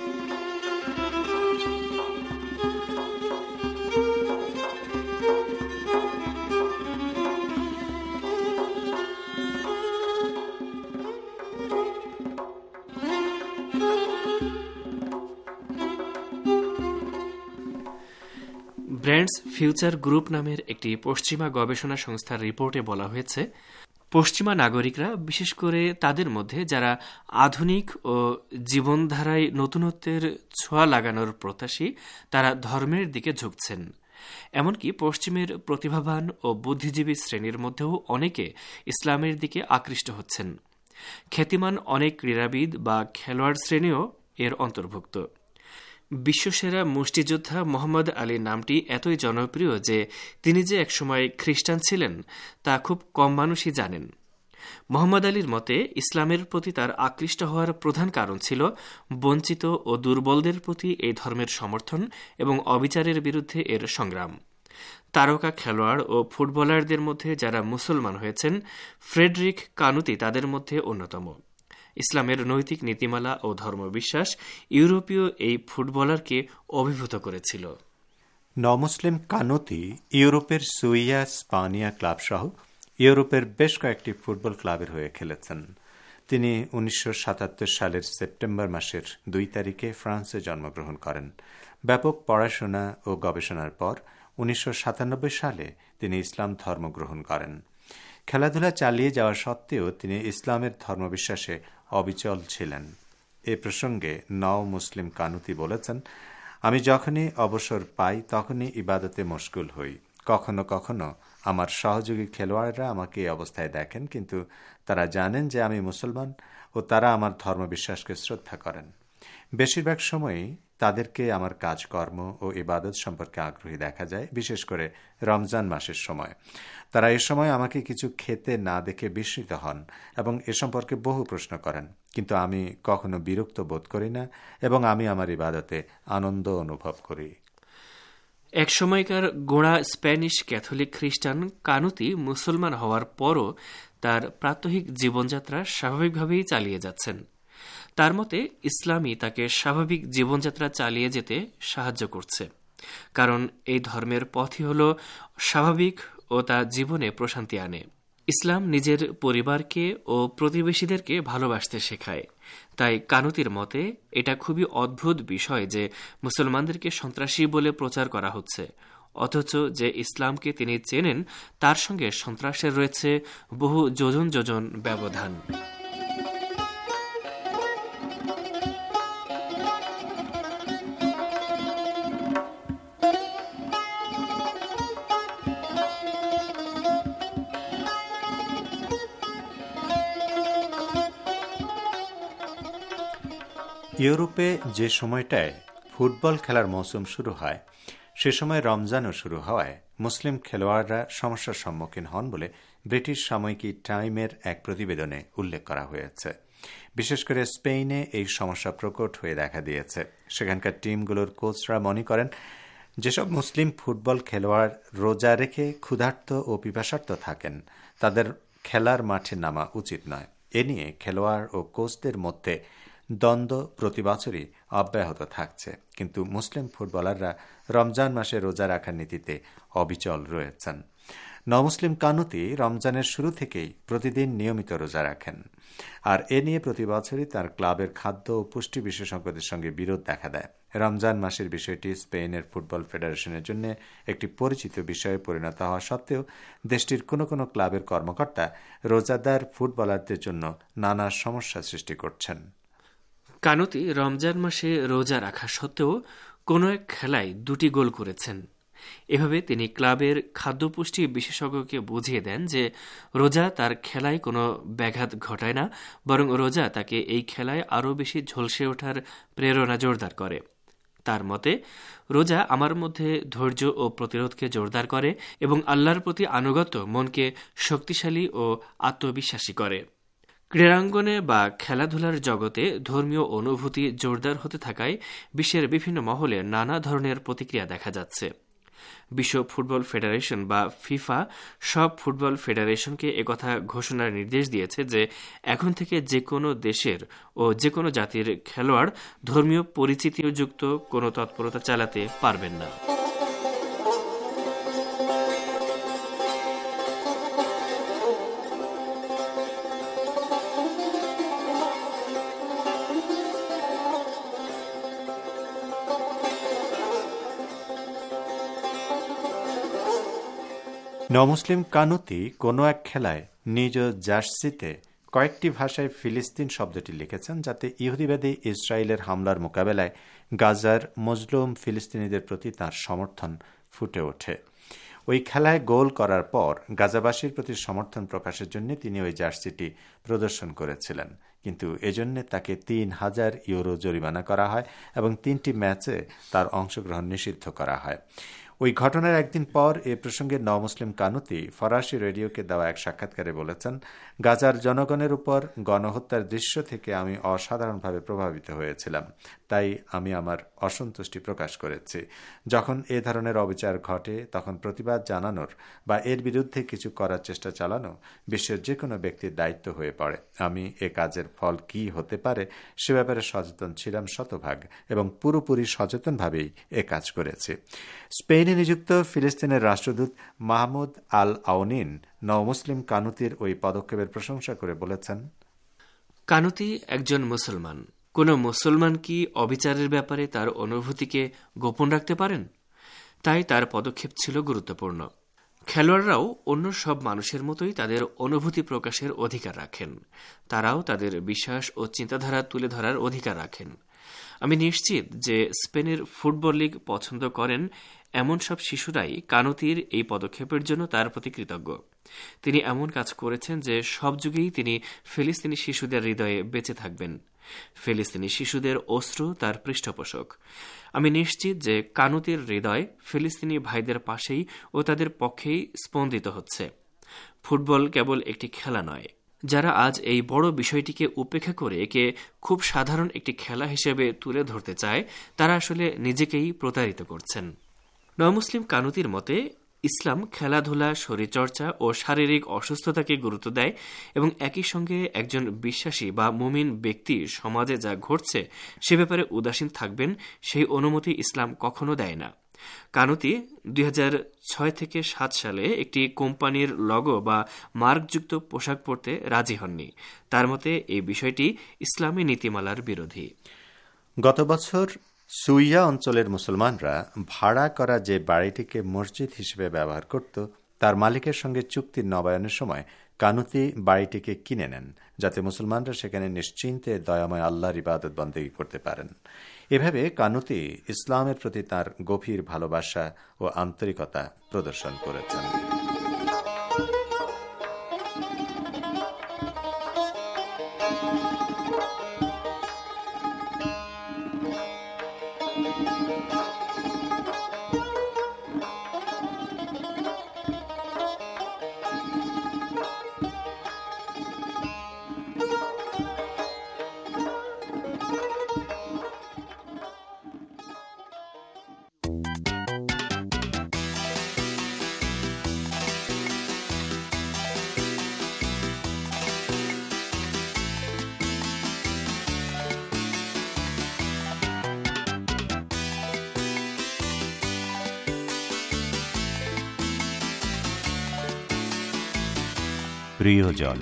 Brands future group নামের একটি পশ্চিমা গবেষণা সংস্থার রিপোর্টে বলা হয়েছে, পশ্চিমা নাগরিকরা, বিশেষ করে তাদের মধ্যে যারা আধুনিক ও জীবনধারায় নতুনত্বের ছোঁয়া লাগানোর প্রত্যাশী, তারা ধর্মের দিকে ঝুঁকছেন। এমনকি পশ্চিমের প্রতিভাবান ও বুদ্ধিজীবী শ্রেণীর মধ্যেও অনেকে ইসলামের দিকে আকৃষ্ট হচ্ছেন। খ্যাতিমান অনেক ক্রীড়াবিদ বা খেলোয়াড় শ্রেণীও এর অন্তর্ভুক্ত। বিশ্বসেরা মুষ্টিযোদ্ধা মোহাম্মদ আলী নামটি এতই জনপ্রিয় যে তিনি যে একসময় খ্রিস্টান ছিলেন তা খুব কম মানুষই জানেন। মোহাম্মদ আলীর মতে ইসলামের প্রতি তার আকৃষ্ট হওয়ার প্রধান কারণ ছিল বঞ্চিত ও দুর্বলদের প্রতি এই ধর্মের সমর্থন এবং অবিচারের বিরুদ্ধে এর সংগ্রাম। তারকা খেলোয়াড় ও ফুটবলারদের মধ্যে যারা মুসলমান হয়েছেন, ফ্রেডরিক কানুতি তাদের মধ্যে অন্যতম। ইসলামের নৈতিক নীতিমালা ও ধর্মবিশ্বাস ইউরোপীয় এই ফুটবলারকে অভিভূত করেছিল। নমুসলিম কানুতি ইউরোপের সুইয়া, স্পানিয়া ক্লাব সহ ইউরোপের বেশ কয়েকটি ফুটবল ক্লাবের হয়ে খেলেছেন। তিনি 1977 সালের সেপ্টেম্বর মাসের 2 তারিখে ফ্রান্সে জন্মগ্রহণ করেন। ব্যাপক পড়াশোনা ও গবেষণার পর 1997 সালে তিনি ইসলাম ধর্ম গ্রহণ করেন। খেলাধুলা চালিয়ে যাওয়া সত্ত্বেও তিনি ইসলামের ধর্মবিশ্বাসে অবিচল ছিলেন। এ প্রসঙ্গে নও মুসলিম কানুতি বলেছেন, আমি যখনই অবসর পাই তখনই ইবাদতে মশগুল হই। কখনো কখনো আমার সহযোগী খেলোয়াড়রা আমাকে এই অবস্থায় দেখেন, কিন্তু তারা জানেন যে আমি মুসলমান ও তারা আমার ধর্মবিশ্বাসকে শ্রদ্ধা করেন। বেশিরভাগ সময়ই তাদেরকে আমার কাজকর্ম ও ইবাদত সম্পর্কে আগ্রহী দেখা যায়, বিশেষ করে রমজান মাসের সময়। তারা এ সময় আমাকে কিছু খেতে না দেখে বিস্মিত হন এবং এ সম্পর্কে বহু প্রশ্ন করেন, কিন্তু আমি কখনো বিরক্ত বোধ করি না এবং আমি আমার ইবাদতে আনন্দ অনুভব করি। এক সময়কার গোঁড়া স্প্যানিশ ক্যাথলিক খ্রিস্টান কানুতি মুসলমান হওয়ার পরও তার প্রাত্যহিক জীবনযাত্রা স্বাভাবিকভাবেই চালিয়ে যাচ্ছেন। তার মতে ইসলামই তাকে স্বাভাবিক জীবনযাত্রা চালিয়ে যেতে সাহায্য করছে, কারণ এই ধর্মের পথই হল স্বাভাবিক ও তা জীবনে প্রশান্তি আনে। ইসলাম নিজের পরিবারকে ও প্রতিবেশীদেরকে ভালোবাসতে শেখায়। তাই কানুতির মতে এটা খুবই অদ্ভুত বিষয় যে মুসলমানদেরকে সন্ত্রাসী বলে প্রচার করা হচ্ছে, অথচ যে ইসলামকে তিনি চেনেন তার সঙ্গে সন্ত্রাসের রয়েছে বহু যোজন যোজন ব্যবধান। ইউরোপে যে সময়টায় ফুটবল খেলার মৌসুম শুরু হয় সে সময় রমজানও শুরু হওয়ায় মুসলিম খেলোয়াড়রা সমস্যার সম্মুখীন হন বলে ব্রিটিশ সাময়িকী টাইমের এক প্রতিবেদনে উল্লেখ করা হয়েছে। বিশেষ করে স্পেনে এই সমস্যা প্রকট হয়ে দেখা দিয়েছে। সেখানকার টিমগুলোর কোচরা মনে করেন যেসব মুসলিম ফুটবল খেলোয়াড় রোজা রেখে ক্ষুধার্ত ও পিপাসার্ত থাকেন তাদের খেলার মাঠে নামা উচিত নয়। এ নিয়ে খেলোয়াড় ও কোচদের মধ্যে দ্বন্দ্ব প্রতি বছরই অব্যাহত থাকছে, কিন্তু মুসলিম ফুটবলাররা রমজান মাসে রোজা রাখার নীতিতে অবিচল রয়েছেন। নমুসলিম কানুতি রমজানের শুরু থেকেই প্রতিদিন নিয়মিত রোজা রাখেন, আর এ নিয়ে প্রতি বছরই তার ক্লাবের খাদ্য ও পুষ্টি বিশেষজ্ঞদের সঙ্গে বিরোধ দেখা দেয়। রমজান মাসের বিষয়টি স্পেনের ফুটবল ফেডারেশনের জন্য একটি পরিচিত বিষয়ে পরিণত হওয়া সত্ত্বেও দেশটির কোনো কোনো ক্লাবের কর্মকর্তা রোজাদার ফুটবলারদের জন্য নানা সমস্যা সৃষ্টি করছেন। কানুতি রমজান মাসে রোজা রাখা সত্ত্বেও কোনো এক খেলায় 2টি গোল করেছেন। এভাবে তিনি ক্লাবের খাদ্যপুষ্টি বিশেষজ্ঞকে বুঝিয়ে দেন যে রোজা তার খেলায় কোনো ব্যাঘাত ঘটায় না, বরং রোজা তাকে এই খেলায় আরও বেশি ঝলসে ওঠার প্রেরণা জোরদার করে। তার মতে রোজা আমার মধ্যে ধৈর্য ও প্রতিরোধকে জোরদার করে এবং আল্লাহর প্রতি আনুগত্য মনকে শক্তিশালী ও আত্মবিশ্বাসী করে। ক্রীড়াঙ্গনে বা খেলাধুলার জগতে ধর্মীয় অনুভূতি জোরদার হতে থাকায় বিশ্বের বিভিন্ন মহলে নানা ধরনের প্রতিক্রিয়া দেখা যাচ্ছে। বিশ্ব ফুটবল ফেডারেশন বা ফিফা সব ফুটবল ফেডারেশনকে একথা ঘোষণার নির্দেশ দিয়েছে যে এখন থেকে যে কোনো দেশের ও যে কোনো জাতির খেলোয়াড় ধর্মীয় পরিচিতিযুক্ত কোনো তৎপরতা চালাতে পারবেন না। নমুসলিম কানুতি কোনো এক খেলায় নিজ জার্সিতে কয়েকটি ভাষায় ফিলিস্তিন শব্দটি লিখেছেন, যাতে ইহুদিবাদী ইসরায়েলের হামলার মোকাবেলায় গাজার মজলুম ফিলিস্তিনিদের প্রতি তাঁর সমর্থন ফুটে ওঠে। ওই খেলায় গোল করার পর গাজাবাসীর প্রতি সমর্থন প্রকাশের জন্য তিনি ওই জার্সিটি প্রদর্শন করেছিলেন, কিন্তু এজন্য তাকে ৩,০০০ ইউরো জরিমানা করা হয় এবং 3টি ম্যাচে তার অংশগ্রহণ নিষিদ্ধ করা হয়। ওই ঘটনার একদিন পর এ প্রসঙ্গে নমুসলিম কানুতি ফরাসি রেডিওকে দেওয়া এক সাক্ষাৎকারে বলেছেন, গাজার জনগণের উপর গণহত্যার দৃশ্য থেকে আমি অসাধারণভাবে প্রভাবিত হয়েছিলাম, তাই আমি আমার অসন্তুষ্টি প্রকাশ করেছি। যখন এ ধরনের অবিচার ঘটে তখন প্রতিবাদ জানানোর বা এর বিরুদ্ধে কিছু করার চেষ্টা চালানো বিশ্বের যে কোনো ব্যক্তির দায়িত্ব হয়ে পড়ে। আমি এ কাজের ফল কি হতে পারে সে ব্যাপারে সচেতন ছিলাম শতভাগ এবং পুরোপুরি সচেতনভাবেই এ কাজ করেছি। স্পেনে নিযুক্ত ফিলিস্তিনের রাষ্ট্রদূত মাহমুদ আল আউনিন নওমুসলিম কানুতির ওই পদক্ষেপের প্রশংসা করে বলেছেন, কানুতি একজন মুসলমান। কোনো মুসলমান কি অবিচারের ব্যাপারে তার অনুভূতিকে গোপন রাখতে পারেন? তাই তার পদক্ষেপ ছিল গুরুত্বপূর্ণ। খেলোয়াড়রাও অন্য সব মানুষের মতোই তাদের অনুভূতি প্রকাশের অধিকার রাখেন। তারাও তাদের বিশ্বাস ও চিন্তাধারা তুলে ধরার অধিকার রাখেন। আমি নিশ্চিত যে স্পেনের ফুটবল লীগ পছন্দ করেন এমন সব শিশুরাই কানুতির এই পদক্ষেপের জন্য তার প্রতি কৃতজ্ঞ। তিনি এমন কাজ করেছেন যে সব যুগেই তিনি ফিলিস্তিনি শিশুদের হৃদয়ে বেঁচে থাকবেন। ফিলিস্তিনি শিশুদের অশ্রু তার পৃষ্ঠপোষক। আমি নিশ্চিত যে কানুতির হৃদয় ফিলিস্তিনি ভাইদের পাশেই ও তাদের পক্ষেই স্পন্দিত হচ্ছে। ফুটবল কেবল একটি খেলা নয়। যারা আজ এই বড় বিষয়টিকে উপেক্ষা করে একে খুব সাধারণ একটি খেলা হিসেবে তুলে ধরতে চায় তারা আসলে নিজেকেই প্রতারিত করছেন। নমুসলিম কানুতির মতে ইসলাম খেলাধুলা, শরীরচর্চা ও শারীরিক অসুস্থতাকে গুরুত্ব দেয় এবং একই সঙ্গে একজন বিশ্বাসী বা মুমিন ব্যক্তি সমাজে যা ঘটছে সে ব্যাপারে উদাসীন থাকবেন সেই অনুমতি ইসলাম কখনো দেয় না। কানুতি 2006-7 সালে একটি কোম্পানির লগো বা মার্কযুক্ত পোশাক পরতে রাজি হননি। তার মতে এই বিষয়টি ইসলামী নীতিমালার বিরোধী। গত বছর সুইয়া অঞ্চলের মুসলমানরা ভাড়া করা যে বাড়িটিকে মসজিদ হিসেবে ব্যবহার করত তার মালিকের সঙ্গে চুক্তি নবায়নের সময় কানুতি বাড়িটিকে কিনে নেন, যাতে মুসলমানরা সেখানে নিশ্চিন্তে দয়াময় আল্লাহর ইবাদত বন্দেগী করতে পারেন। এভাবে কানুতি ইসলামের প্রতি তার গভীর ভালোবাসা ও আন্তরিকতা প্রদর্শন করেছেন। প্রিয়জন।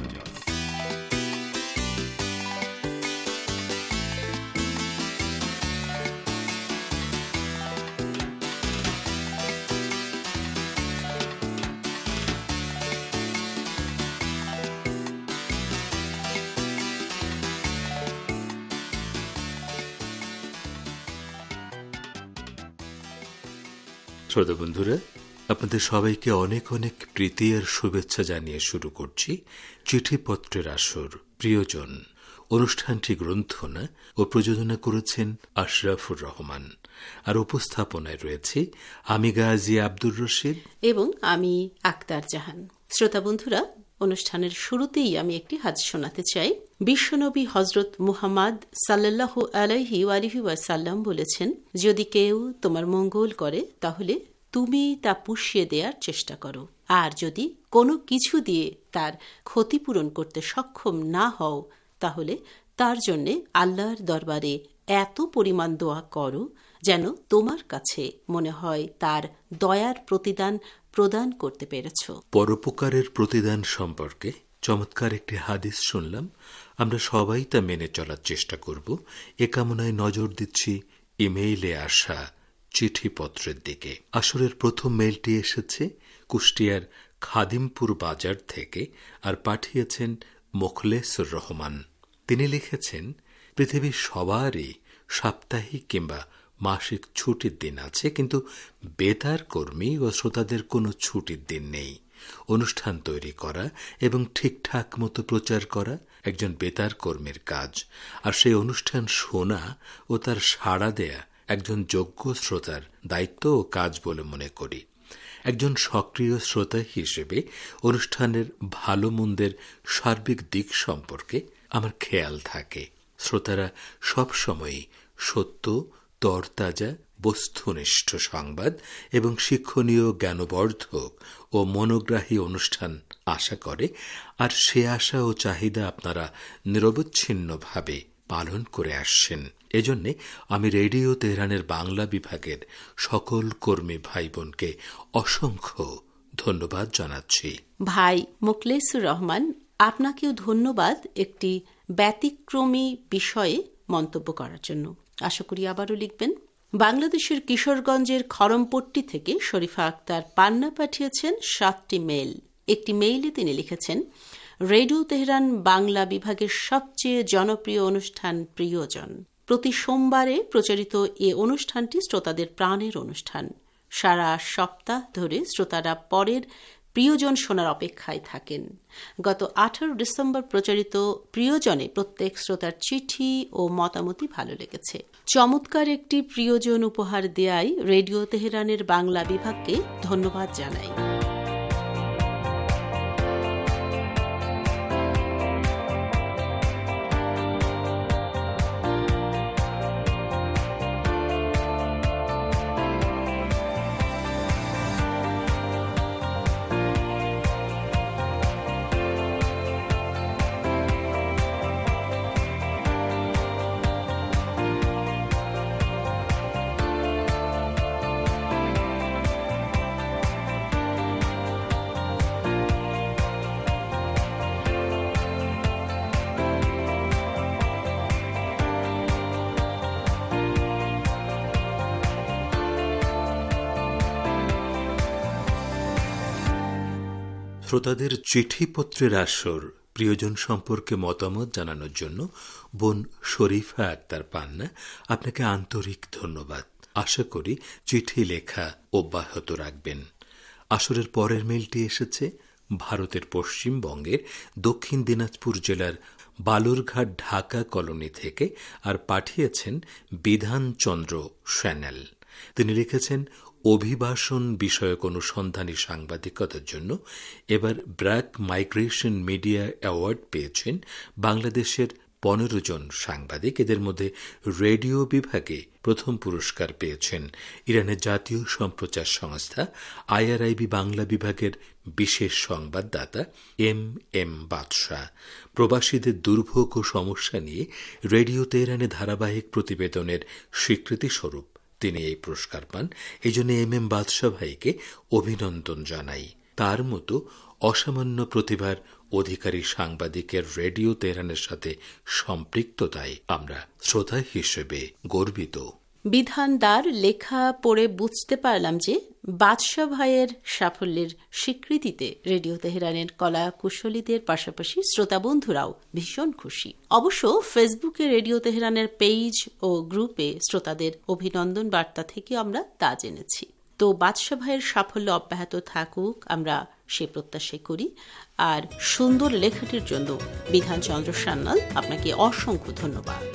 শ্রোতা বন্ধুরা, আপনাদের সবাইকে অনেক অনেক প্রীতি আর শুভেচ্ছা জানিয়ে শুরু করছি চিঠিপত্রের আসর প্রিয়জন। অনুষ্ঠানটি গ্রন্থনা ও প্রযোজনা করেছেন আশরাফুর রহমান, আর উপস্থাপনায় রয়েছে আমি গাজী আব্দুর রশিদ এবং আমি আক্তার জাহান। শ্রোতা বন্ধুরা, অনুষ্ঠানের শুরুতেই আমি একটি হাদিস শোনাতে চাই। বিশ্বনবী হজরত মুহাম্মদ সাল্লাল্লাহু আলাইহি ওয়াসাল্লাম বলেছেন, যদি কেউ তোমার মঙ্গল করে তাহলে তুমি তা পুষিয়ে দেওয়ার চেষ্টা করো, আর যদি কোনো কিছু দিয়ে তার ক্ষতিপূরণ করতে সক্ষম না হও তাহলে তার জন্য আল্লাহর দরবারে এত পরিমাণ দোয়া করো যেন তোমার কাছে মনে হয় তার দয়ার প্রতিদান প্রদান করতে পেরেছ। পরোপকারের প্রতিদান সম্পর্কে চমৎকার একটি হাদিস শুনলাম। আমরা সবাই তা মেনে চলার চেষ্টা করব। এ কামনায় নজর দিচ্ছি ইমেইলে আসা চিঠিপত্রের দিকে। আসরের প্রথম মেইলটি এসেছে কুষ্টিয়ার খাদিমপুর বাজার থেকে, আর পাঠিয়েছেন মোখলেসুর রহমান। তিনি লিখেছেন, পৃথিবীর সবারই সাপ্তাহিক কিংবা মাসিক ছুটির দিন আছে, কিন্তু বেতার কর্মী ও শ্রোতাদের কোনো ছুটির দিন নেই। অনুষ্ঠান তৈরি করা এবং ঠিকঠাক মতো প্রচার করা একজন বেতার কর্মীর কাজ, আর সেই অনুষ্ঠান শোনা ও তার সাড়া দেয়া একজন যোগ্য শ্রোতার দায়িত্ব ও কাজ বলে মনে করি। একজন সক্রিয় শ্রোতা হিসেবে অনুষ্ঠানের ভালো মন্দের সার্বিক দিক সম্পর্কে আমার খেয়াল থাকে। শ্রোতারা সবসময়ই সত্য, তরতাজা, বস্তুনিষ্ঠ সংবাদ এবং শিক্ষণীয়, জ্ঞানবর্ধক ও মনোগ্রাহী অনুষ্ঠান আশা করে, আর সে আশা ও চাহিদা আপনারা নিরবচ্ছিন্নভাবে পালন করে আসছেন। এজন্যে আমি রেডিও তেহরানের বাংলা বিভাগের সকল কর্মী ভাই বোনকে অসংখ্য ধন্যবাদ জানাচ্ছি। ভাই মোখলেসুর রহমান, আপনাকেও ধন্যবাদ একটি ব্যতিক্রমী বিষয়ে মন্তব্য করার জন্য। আশা করি আবারও লিখবেন। বাংলাদেশের কিশোরগঞ্জের খরমপট্টি থেকে শরীফা আক্তার পান্না পাঠিয়েছেন 7টি মেইল। একটি মেইলে তিনি লিখেছেন, রেডিও তেহরান বাংলা বিভাগের সবচেয়ে জনপ্রিয় অনুষ্ঠান প্রিয়জন। প্রতি সোমবারে প্রচারিত এ অনুষ্ঠানটি শ্রোতাদের প্রাণের অনুষ্ঠান। সারা সপ্তাহ ধরে শ্রোতারা পরের প্রিয়জন শোনার অপেক্ষায় থাকেন। গত 18 ডিসেম্বর প্রচারিত প্রিয়জনে প্রত্যেক শ্রোতার চিঠি ও মতামতই ভালো লেগেছে। চমৎকার একটি প্রিয়জন উপহার দেয়ায় রেডিও তেহরানের বাংলা বিভাগকে ধন্যবাদ জানাই। শ্রোতাদের চিঠিপত্রের আসর প্রিয়জন সম্পর্কে মতামত জানানোর জন্য বোন শরীফা আক্তার পান্না, আপনাকে আন্তরিক ধন্যবাদ। আশা করি চিঠি লেখা অব্যাহত রাখবেন। আসরের পরের মেইলটি এসেছে ভারতের পশ্চিমবঙ্গের দক্ষিণ দিনাজপুর জেলার বালুরঘাট ঢাকা কলোনি থেকে, আর পাঠিয়েছেন বিধানচন্দ্র স্যানেল। তিনি লিখেছেন, অভিবাসন বিষয়ক অনুসন্ধানী সাংবাদিকতার জন্য এবার ব্র্যাক মাইগ্রেশন মিডিয়া অ্যাওয়ার্ড পেয়েছেন বাংলাদেশের 15 জন সাংবাদিক। এদের মধ্যে রেডিও বিভাগে প্রথম পুরস্কার পেয়েছেন ইরানের জাতীয় সম্প্রচার সংস্থা IRIB বাংলা বিভাগের বিশেষ সংবাদদাতা এম বাদশাহ। প্রবাসীদের দুর্ভোগ ও সমস্যা নিয়ে রেডিও তেহরানে ধারাবাহিক প্রতিবেদনের স্বীকৃতি স্বরূপ তিনি এই পুরস্কার পান। এই জন্য এম বাদশাহ ভাইকে অভিনন্দন জানাই। তার মতো অসামান্য প্রতিভার অধিকারী সাংবাদিকের রেডিও তেহরানের সাথে সম্পৃক্ততায় আমরা শ্রোতা হিসেবে গর্বিত। বিধানদার লেখা পড়ে বুঝতে পারলাম যে বাদশাহ ভাইয়ের সাফল্যের স্বীকৃতিতে রেডিও তেহরানের কলা কুশলীদের পাশাপাশি শ্রোতা বন্ধুরাও ভীষণ খুশি। অবশ্য ফেসবুকে রেডিও তেহরানের পেজ ও গ্রুপে শ্রোতাদের অভিনন্দন বার্তা থেকে আমরা তা জেনেছি। তো বাদশাহ ভাইয়ের সাফল্য অব্যাহত থাকুক, আমরা সে প্রত্যাশা করি। আর সুন্দর লেখাটির জন্য বিধানচন্দ্র সান্যাল, আপনাকে অসংখ্য ধন্যবাদ।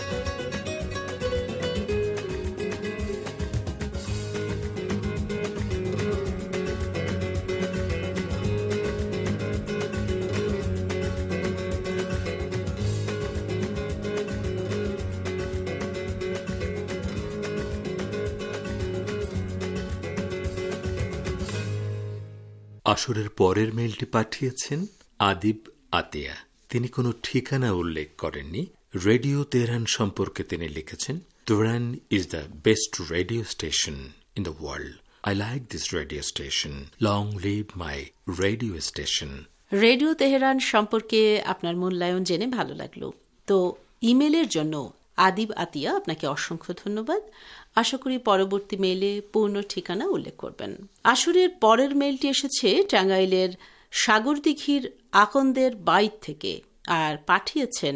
আসরের পরের মেইলটি পাঠিয়েছেন আদিব আতিয়া। তিনি কোনো ঠিকানা উল্লেখ করেননি। রেডিও তেহরান সম্পর্কে তিনি লিখেছেন, Tehran is the best radio station in the world. I like this radio station. Long live my radio station. Radio Tehran সম্পর্কে আপনার মূল্যায়ন জেনে ভালো লাগলো। তো ইমেলের জন্য আদিব আতিয়া, আপনাকে অসংখ্য ধন্যবাদ। আশা করি পরবর্তী মেইলে পূর্ণ ঠিকানা উল্লেখ করবেন। আসরের পরের মেইলটি এসেছে টাঙ্গাইলের সাগরদিঘির আকন্দের বাইত থেকে, আর পাঠিয়েছেন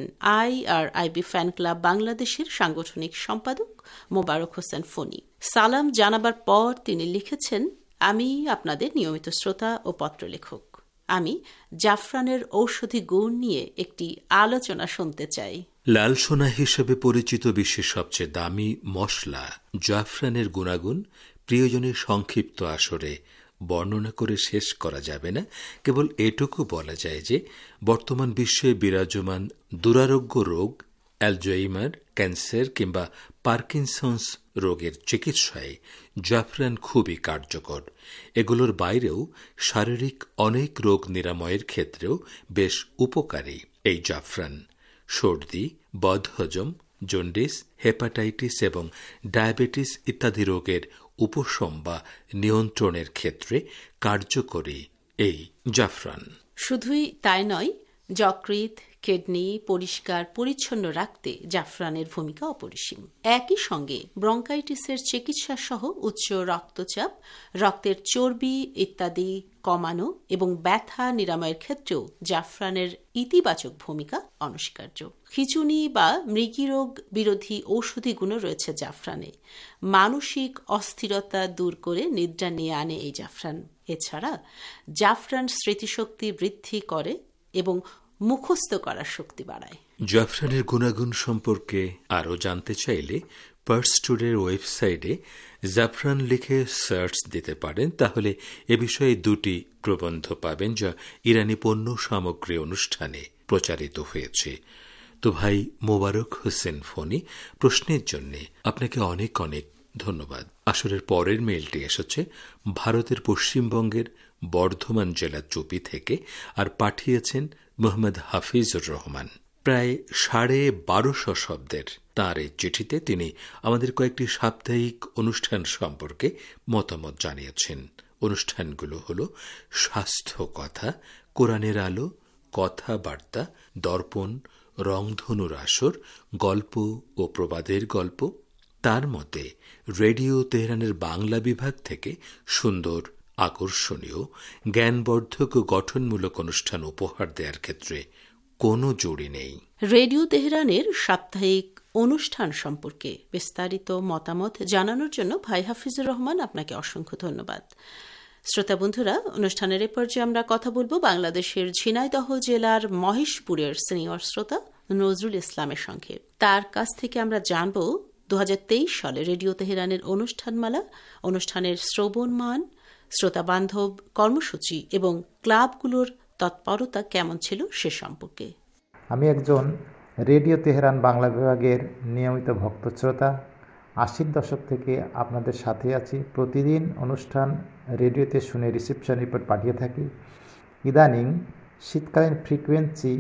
IRIB ফ্যান ক্লাব বাংলাদেশের সাংগঠনিক সম্পাদক মোবারক হোসেন ফণি। সালাম জানাবার পর তিনি লিখেছেন, আমি আপনাদের নিয়মিত শ্রোতা ও পত্রলেখক। আমি জাফরানের ঔষধি গুণ নিয়ে একটি আলোচনা শুনতে চাই। লাল সোনা হিসেবে পরিচিত বিশ্বের সবচেয়ে দামি মশলা জাফরানের গুণাগুণ প্রিয়জনের সংক্ষিপ্ত আসরে বর্ণনা করে শেষ করা যাবে না। কেবল এটুকু বলা যায় যে বর্তমান বিশ্বে বিরাজমান দুরারোগ্য রোগ, অ্যালজাইমার, ক্যান্সার কিংবা পার্কিনসন্স রোগের চিকিৎসায় জাফরান খুবই কার্যকর। এগুলোর বাইরেও শারীরিক অনেক রোগ নিরাময়ের ক্ষেত্রেও বেশ উপকারী এই জাফরান। সর্দি, বদহজম, জন্ডিস, হেপাটাইটিস এবং ডায়াবেটিস ইত্যাদি রোগের উপশম বা নিয়ন্ত্রণের ক্ষেত্রে কার্যকরী এই জাফরান। শুধুই তাই নয়, যকৃৎ, কিডনি পরিষ্কার পরিচ্ছন্ন রাখতে জাফরানের ভূমিকা অপরিসীম। একই সঙ্গে ব্রঙ্কাইটিসের চিকিৎসা সহ উচ্চ রক্তচাপ, রক্তের চর্বি ইত্যাদি কমানো এবং ব্যথা নিরাময়ের ক্ষেত্রেও জাফরানের ইতিবাচক ভূমিকা অনস্বীকার্য। খিচুনি বা মৃগীরোগ বিরোধী ঔষধি গুণ রয়েছে জাফরানে। মানসিক অস্থিরতা দূর করে নিদ্রা নিয়ে আনে এই জাফরান। এছাড়া জাফরান স্মৃতিশক্তি বৃদ্ধি করে এবং মুখস্থ করার শক্তি বাড়ায়। জাফরানের গুণাগুণ সম্পর্কে আরও জানতে চাইলে পার্স টুডের ওয়েবসাইটে জাফরান লিখে সার্চ দিতে পারেন। তাহলে এ বিষয়ে দুটি প্রবন্ধ পাবেন যা ইরানি পণ্য সামগ্রী অনুষ্ঠানে প্রচারিত হয়েছে। তো ভাই মোবারক হোসেন ফণি, প্রশ্নের জন্য আপনাকে অনেক অনেক ধন্যবাদ। আসরের পরের মেইলটি এসেছে ভারতের পশ্চিমবঙ্গের বর্ধমান জেলার চুপি থেকে, আর পাঠিয়েছেন মোহাম্মদ হাফিজুর রহমান। প্রায় 1250 শব্দের তাঁর এই চিঠিতে তিনি আমাদের কয়েকটি সাপ্তাহিক অনুষ্ঠান সম্পর্কে মতামত জানিয়েছেন। অনুষ্ঠানগুলো হল স্বাস্থ্য কথা, কোরআনের আলো, কথাবার্তা, দর্পণ, রংধনুর আসর, গল্প ও প্রবাদের গল্প। তার মতে রেডিও তেহরানের বাংলা বিভাগ থেকে সুন্দর, আকর্ষণীয়, জ্ঞানবর্ধক ও গঠনমূলক অনুষ্ঠান উপহার দেওয়ার ক্ষেত্রে কোনো জুড়ি নেই। রেডিও তেহরানের সাপ্তাহিক অনুষ্ঠান সম্পর্কে বিস্তারিত মতামত জানানোর জন্য ভাই হাফিজুর রহমান, আপনাকে অসংখ্য ধন্যবাদ। শ্রোতা বন্ধুরা, অনুষ্ঠানের এ পর্যায়ে আমরা কথা বলবো বাংলাদেশের ঝিনাইদহ জেলার মহেশপুরের সিনিয়র শ্রোতা নজরুল ইসলামের সঙ্গে। তার কাছ থেকে আমরা জানব 2023 সালে রেডিও তেহরানের অনুষ্ঠানমালা, অনুষ্ঠানের শ্রবণ মান, শ্রোতা বান্ধব কর্মসূচি এবং ক্লাবগুলোর তৎপরতা কেমন ছিল সে সম্পর্কে। আমি একজন রেডিও তেহরান বাংলা বিভাগের নিয়মিত ভক্ত শ্রোতা। 80-র দশক থেকে আপনাদের সাথে আছি। প্রতিদিন অনুষ্ঠান রেডিওতে শুনে রিসেপশন রিপোর্ট পাঠিয়ে থাকি। ইদানিং শীতকালীন ফ্রিকোয়েন্সি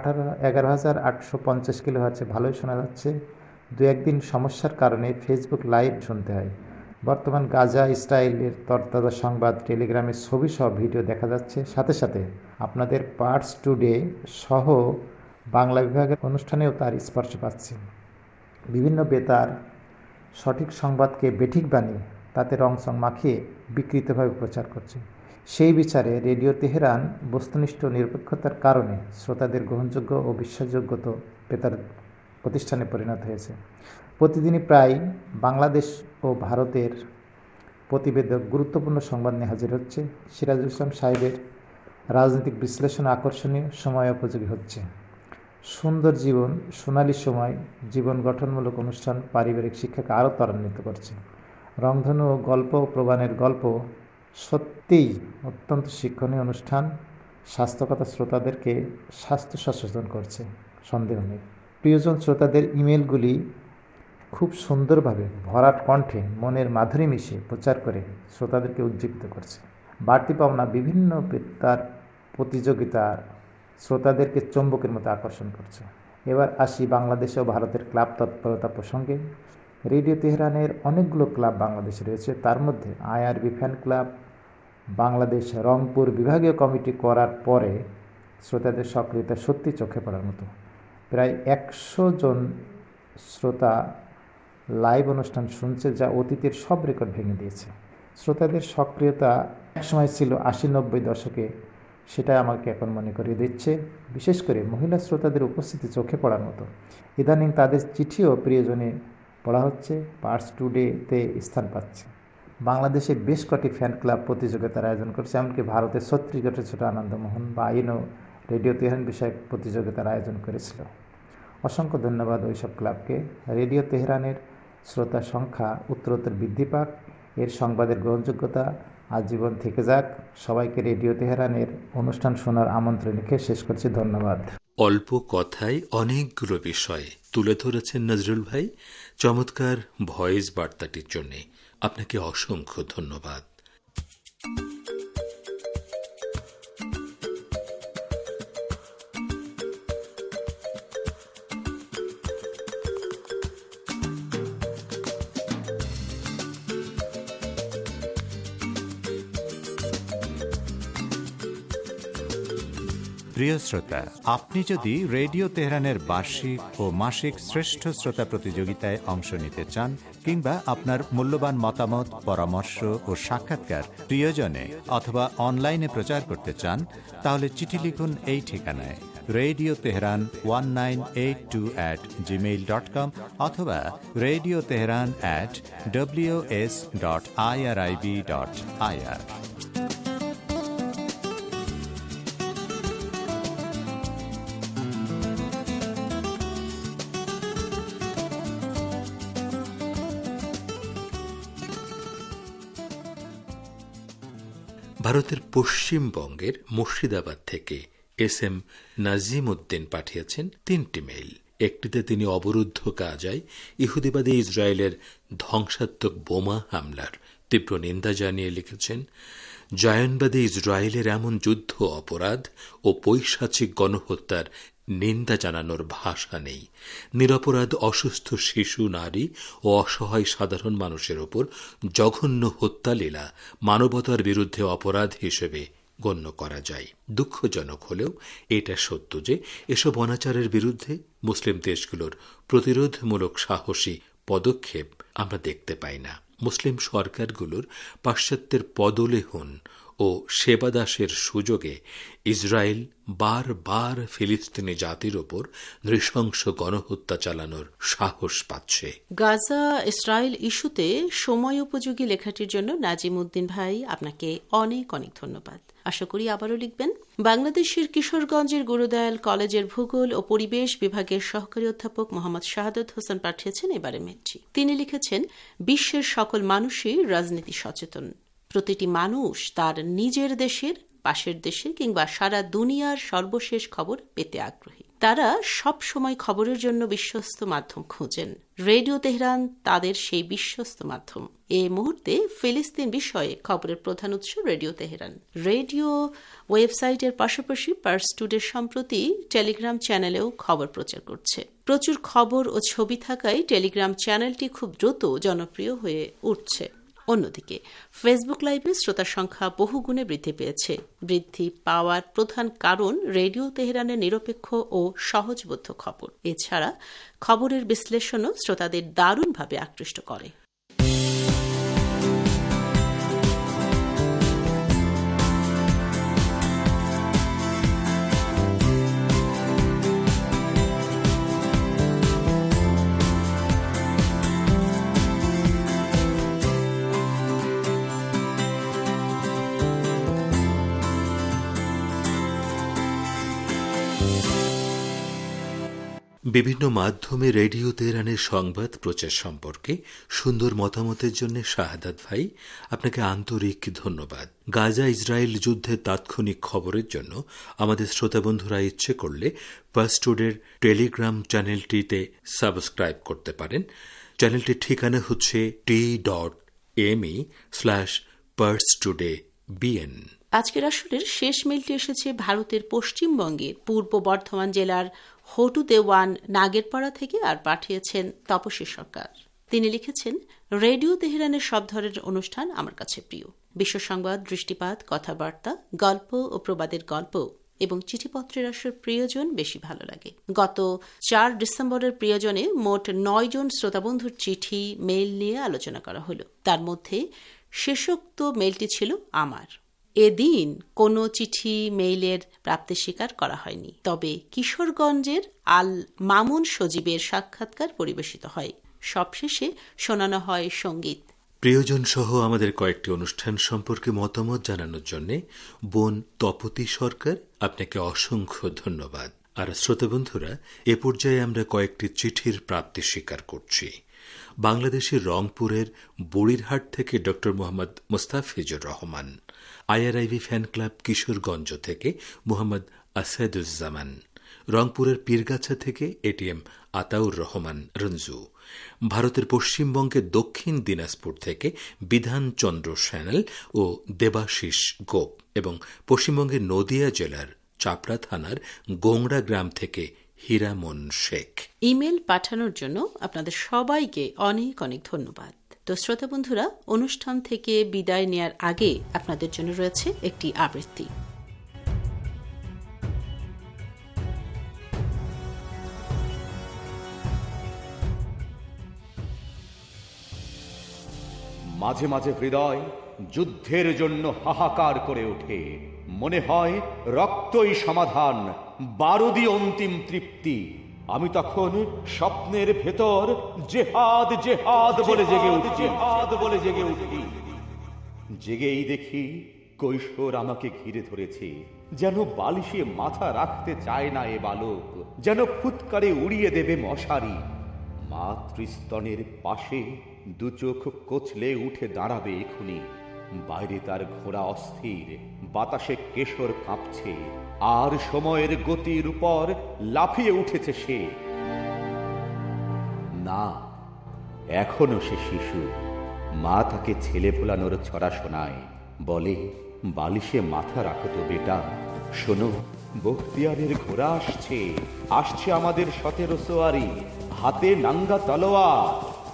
11,850 কিলোহার্টজে ভালোই শোনা যাচ্ছে। দু একদিন সমস্যার কারণে ফেসবুক লাইভ শুনতে হয়। বর্তমান গাজা ইসরায়েলের তরতাজা সংবাদ, টেলিগ্রামের ছবি সহ ভিডিও দেখা যাচ্ছে। সাথে সাথে আপনাদের পার্টস টুডে সহ বাংলা বিভাগের অনুষ্ঠানেও তার স্পর্শ পাচ্ছে। বিভিন্ন বেতার সঠিক সংবাদকে বেঠিক বানিয়ে তাতে রংচং মাখিয়ে বিকৃতভাবে প্রচার করছে। সেই বিচারে রেডিও তেহরান বস্তুনিষ্ঠ নিরপেক্ষতার কারণে শ্রোতাদের গ্রহণযোগ্য ও বিশ্বাসযোগ্যতা বেতার প্রতিষ্ঠানে পরিণত হয়েছে। প্রতিদিনই প্রায় বাংলাদেশ ও ভারতের প্রতিবেদক গুরুত্বপূর্ণ সংবাদ নিয়ে হাজির হচ্ছে। সিরাজুল ইসলাম সাহেবের রাজনৈতিক বিশ্লেষণ আকর্ষণীয়, সময় উপযোগী হচ্ছে। সুন্দর জীবন, সোনালী সময়, জীবন গঠনমূলক অনুষ্ঠান পারিবারিক শিক্ষাকে আরও ত্বরান্বিত করছে। রংধনু ও গল্প প্রবানের গল্প সত্যিই অত্যন্ত শিক্ষণীয় অনুষ্ঠান। স্বাস্থ্যকতা শ্রোতাদেরকে স্বাস্থ্য সচেতন করছে, সন্দেহ নেই। প্রিয়জন শ্রোতাদের ইমেলগুলি খুব সুন্দরভাবে ভরাট কণ্ঠে মনের মাধুরী মিশিয়ে প্রচার করে শ্রোতাদেরকে উজ্জীবিত করছে। বাড়তি পাওনা বিভিন্ন বেতার প্রতিযোগিতার শ্রোতাদেরকে চৌম্বকের মতো আকর্ষণ করছে। এবার আসি বাংলাদেশ ও ভারতের ক্লাব তৎপরতা প্রসঙ্গে। রেডিও তেহরানের অনেকগুলো ক্লাব বাংলাদেশে রয়েছে। তার মধ্যে IRB fan club Bangladesh Rangpur বিভাগীয় কমিটি করার পরে শ্রোতাদের সক্রিয়তা সত্যি চোখে পড়ার মতো। প্রায় 100 জন শ্রোতা লাইভ অনুষ্ঠান শুনছে, যা অতীতের সব রেকর্ড ভেঙে দিয়েছে। শ্রোতাদের সক্রিয়তা একসময় ছিল 80-90 দশকে, সেটা আমাকে এখন মনে করিয়ে দিচ্ছে। বিশেষ করে মহিলা শ্রোতাদের উপস্থিতি চোখে পড়ার মতো। ইদানিং তাদের চিঠিও প্রিয়জনে পড়া হচ্ছে, পার্টস টুডেতে স্থান পাচ্ছে। বাংলাদেশে বেশ কটি ফ্যান ক্লাব প্রতিযোগিতার আয়োজন করছে, এমনকি ভারতের ছত্রিশগড়ে ছোট আনন্দমোহন বা আইনও রেডিও তেহরান বিষয়ক প্রতিযোগিতার আয়োজন করেছিল। অসংখ্য ধন্যবাদ ওইসব ক্লাবকে। রেডিও তেহরানের শ্রোতা সংখ্যা উত্তরোত্তর বৃদ্ধি পাক, এর সংবাদের গ্রহণযোগ্যতা আজীবন থেকে যাক। সবাইকে রেডিও তেহরানের অনুষ্ঠান শোনার আমন্ত্রণ রেখে শেষ করছি। ধন্যবাদ। অল্প কথায় অনেকগুলো বিষয় তুলে ধরেছেন নজরুল ভাই। চমৎকার ভয়েস বার্তাটির জন্য আপনাকে অসংখ্য ধন্যবাদ। প্রিয় শ্রোতা, আপনি যদি রেডিও তেহরানের বার্ষিক ও মাসিক শ্রেষ্ঠ শ্রোতা প্রতিযোগিতায় অংশ নিতে চান কিংবা আপনার মূল্যবান মতামত, পরামর্শ ও সাক্ষাৎকার প্রিয়জনে অথবা অনলাইনে প্রচার করতে চান, তাহলে চিঠি লিখুন এই ঠিকানায়: রেডিও তেহরান 1982@gmail.com অথবা রেডিও তেহরান @ws.irib.ir। ভারতের পশ্চিমবঙ্গের মুর্শিদাবাদ থেকে এস.এম. নাজিম উদ্দিন পাঠিয়েছেন 3টি মেইল। একটিতে তিনি অবরুদ্ধ গাজায় ইহুদিবাদী ইসরায়েলের ধ্বংসাত্মক বোমা হামলার তীব্র নিন্দা জানিয়ে লিখেছেন, জায়নবাদী ইসরায়েলের এমন যুদ্ধ অপরাধ ও পৈশাচিক গণহত্যার নিন্দা জানানোর ভাষা নেই। নিরপরাধ অসুস্থ শিশু, নারী ও অসহায় সাধারণ মানুষের ওপর জঘন্য হত্যালীলা মানবতার বিরুদ্ধে অপরাধ হিসেবে গণ্য করা যায়। দুঃখজনক হলেও এটা সত্য যে এসব অনাচারের বিরুদ্ধে মুসলিম দেশগুলোর প্রতিরোধমূলক সাহসী পদক্ষেপ আমরা দেখতে পাই না। মুসলিম সরকারগুলোর পাশ্চাত্যের পদলেহন ও সেবাদাসের সুযোগে ইসরায়েল বারবার ফিলিস্তিনি জাতির ওপর নৃশংস গণহত্যা চালানোর সাহস পাচ্ছে। গাজা ইসরায়েল ইস্যুতে সময় উপযোগী লেখাটির জন্য নাজিম উদ্দিন ভাই, আপনাকে অনেক অনেক ধন্যবাদ। আশা করি আবারও লিখবেন। বাংলাদেশের কিশোরগঞ্জের গুরুদয়াল কলেজের ভূগোল ও পরিবেশ বিভাগের সহকারী অধ্যাপক মোহাম্মদ শাহাদত হোসেন পাঠিয়েছেন এবারে মেলটি। তিনি লিখেছেন, বিশ্বের সকল মানুষই রাজনীতি সচেতন। প্রতিটি মানুষ তার নিজের দেশের, পাশের দেশের কিংবা সারা দুনিয়ার সর্বশেষ খবর পেতে আগ্রহী। তারা সব সময় খবরের জন্য বিশ্বস্ত মাধ্যম খোঁজেন। রেডিও তেহরান তাদের সেই বিশ্বস্ত মাধ্যম। এই মুহূর্তে ফিলিস্তিন বিষয়ে খবরের প্রধান উৎস রেডিও তেহরান। রেডিও ওয়েবসাইটের পাশাপাশি পার্টস টুডে সম্প্রতি টেলিগ্রাম চ্যানেলেও খবর প্রচার করছে। প্রচুর খবর ও ছবি থাকায় টেলিগ্রাম চ্যানেলটি খুব দ্রুত জনপ্রিয় হয়ে উঠছে। অন্যদিকে ফেসবুক লাইভে শ্রোতার সংখ্যা বহুগুণে বৃদ্ধি পেয়েছে। বৃদ্ধি পাওয়ার প্রধান কারণ রেডিও তেহরানের নিরপেক্ষ ও সহজবোধ্য খবর। এছাড়া খবরের বিশ্লেষণও শ্রোতাদের দারুণভাবে আকৃষ্ট করে। বিভিন্ন মাধ্যমে রেডিও তেহরানের সংবাদ প্রচার সম্পর্কে সুন্দর মতামতের জন্য শাহাদাত ভাই, আপনাকে আন্তরিক ধন্যবাদ। গাজা ইসরায়েল যুদ্ধের তাৎক্ষণিক খবরের জন্য আমাদের শ্রোতা বন্ধুরা ইচ্ছে করলে পার্স টুডের টেলিগ্রাম চ্যানেলটিতে সাবস্ক্রাইব করতে পারেন। চ্যানেলটির ঠিকানা হচ্ছে t.me/parstoday.bn। আজকের আসরের শেষ মেলটি এসেছে ভারতের পশ্চিমবঙ্গের পূর্ব বর্ধমান জেলার হটু দেওয়ান নাগেরপাড়া থেকে, আর পাঠিয়েছেন তপস্বী সরকার। তিনি লিখেছেন, রেডিও তেহরানের সব ধরনের অনুষ্ঠান আমার কাছে প্রিয়। বিশ্ব সংবাদ, দৃষ্টিপাত, কথাবার্তা, গল্প ও প্রবাদের গল্প এবং চিঠিপত্রের আসর প্রিয়জন বেশি ভালো লাগে। গত 4 ডিসেম্বরের প্রিয়জনে মোট 9 জন শ্রোতাবন্ধুর চিঠি, মেইল নিয়ে আলোচনা করা হলো। তার মধ্যে শেষোক্ত মেইলটি ছিল আমার। এদিন কোনো চিঠি মেইলের প্রাপ্তি স্বীকার করা হয়নি, তবে কিশোরগঞ্জের আল মামুন সজীবের সাক্ষাৎকার পরিবেশিত হয়। সবশেষে শোনানো হয় সঙ্গীত। প্রিয়জন সহ আমাদের কয়েকটি অনুষ্ঠান সম্পর্কে মতামত জানানোর জন্য বোন তপতি সরকার, আপনাকে অসংখ্য ধন্যবাদ। আর শ্রোতা বন্ধুরা, এ পর্যায়ে আমরা কয়েকটি চিঠির প্রাপ্তি স্বীকার করছি। বাংলাদেশের রংপুরের বুড়িরহাট থেকে ড Mohammad Mustafizur Rahman, IRIB fan club Kishoreganj থেকে মোহাম্মদ আসাদুজ্জামান, রংপুরের পীরগাছা থেকে এটিএম আতাউর রহমান রঞ্জু, ভারতের পশ্চিমবঙ্গের দক্ষিণ দিনাজপুর থেকে বিধানচন্দ্র স্যানেল ও দেবাশিস গোপ, এবং পশ্চিমবঙ্গের নদিয়া জেলার চাপড়া থানার গোংড়া গ্রাম থেকে হীরামন শেখ। ইমেল পাঠানোর জন্য আপনাদের সবাইকে অনেক অনেক ধন্যবাদ। তো শ্রোতা বন্ধুরা, অনুষ্ঠান থেকে বিদায় নেয়ার আগে আপনাদের জন্য রয়েছে একটি আবৃত্তি। মাঝে মাঝে হৃদয় যুদ্ধের জন্য হাহাকার করে ওঠে। মনে হয় রক্তই সমাধান, বারুদি অন্তিম তৃপ্তি। আমি তখন স্বপ্নের ভেতর জেহাদ জেহাদ বলে জেগে উঠি। জেগেই দেখি কৈশোর আমাকে ঘিরে ধরেছে, যেন বালিশে মাথা রাখতে চায় না এ বালক, যেন ফুৎকারে উড়িয়ে দেবে মশারি। মাতৃস্তনের পাশে দু চোখ কচলে উঠে দাঁড়াবে এখুনি। বাইরে তার ঘোড়া অস্থির, বাতাসে কেশর কাঁপছে, আর সময়ের গতির উপর লাফিয়ে উঠেছে সে। না, এখনো সে শিশু। মা তাকে ছেলে ভোলানোর ছড়া শোনায়, বলে, বালিশে মাথা রাখো তো বেটা। শোনো, বখতিয়ারের ঘোড়া আসছে, আসছে আমাদের 17 সোয়ারি, হাতে নাঙ্গা তলোয়ার।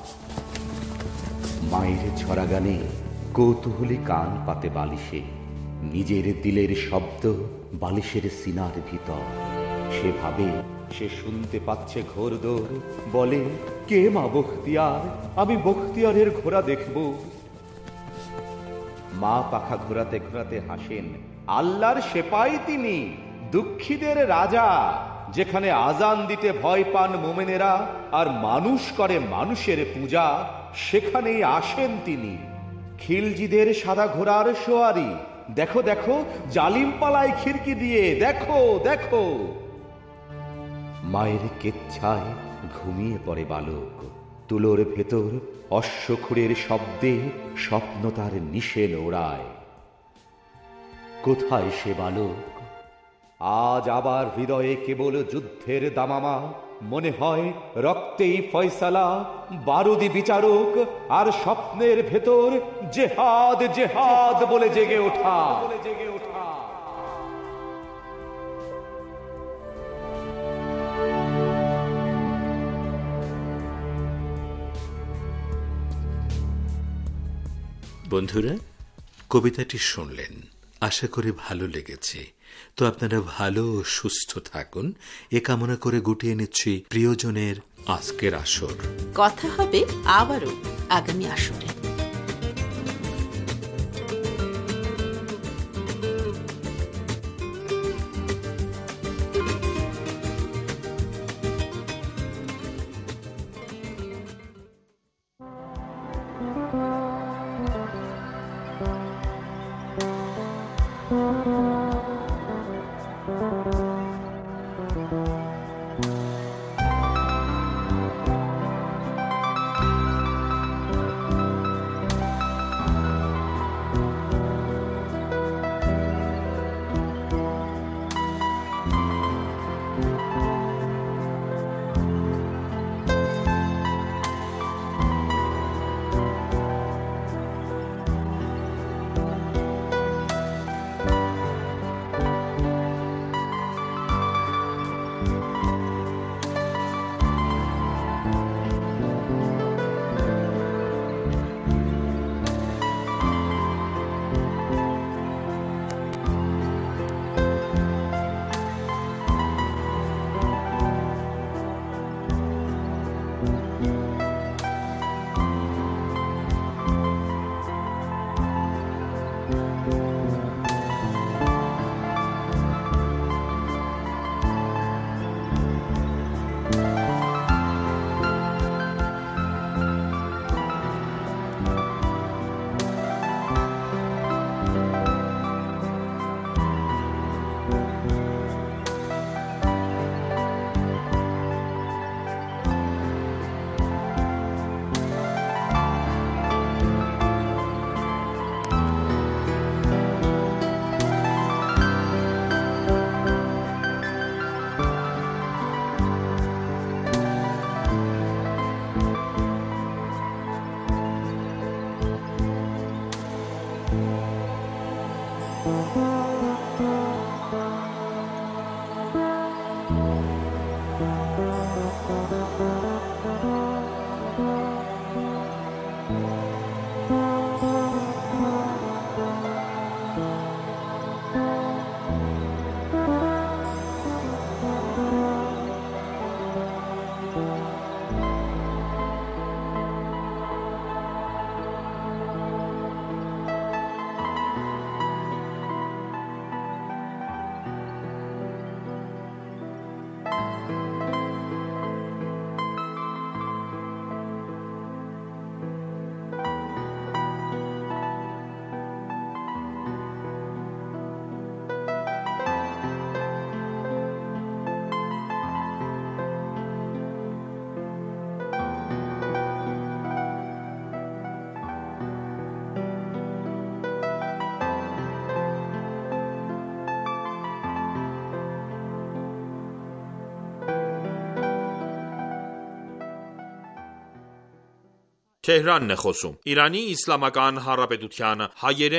মায়ের ছড়া গানে কৌতূহলী কান পাতে বালিশে, নিজের দিলের শব্দ বালিশের সিনার ভিতর। সে ভাবে সে শুনতে পাচ্ছে ঘোড়দৌড়, বলে, কে মা বখতিয়ার? আমি বখতিয়ারের ঘোড়া দেখব। মা পাখা ঘোরাতে ঘোরাতে হাসেন, আল্লাহর সেপাই তিনি, দুঃখীদের রাজা। যেখানে আজান দিতে ভয় পান মোমেনেরা আর মানুষ করে মানুষের পূজা, সেখানেই আসেন তিনি। খিলজিদের সাদা ঘোড়ার সোয়ারি, দেখো দেখো জালিম পালায় খিড়কি দিয়ে, দেখো দেখো। মায়ের কেচ্ছায় ঘুমিয়ে পড়ে বালক। তুলোর ভেতর অশ্বখুরের শব্দে স্বপ্ন তার নিশেন ওড়ায়। কোথায় সে বালক? আজ আবার হৃদয়ে কেবল যুদ্ধের দামামা। মনে হয় রক্তেই ফয়সালা, বারুদি বিচারক, আর স্বপ্নের ভেতর জেহাদ জেহাদ বলে জেগে ওঠা। বন্ধুরা, কবিতাটি শুনলেন, আশা করি ভালো লেগেছে। তো আপনারা ভালো ও সুস্থ থাকুন এ কামনা করে গুটিয়ে নিচ্ছি প্রিয়জনের আজকের আসর। কথা হবে আবারও আগামী আসরে। Թեհրանն է խոսում։ Իրանի Իսլամական Հանրապետության հայերեն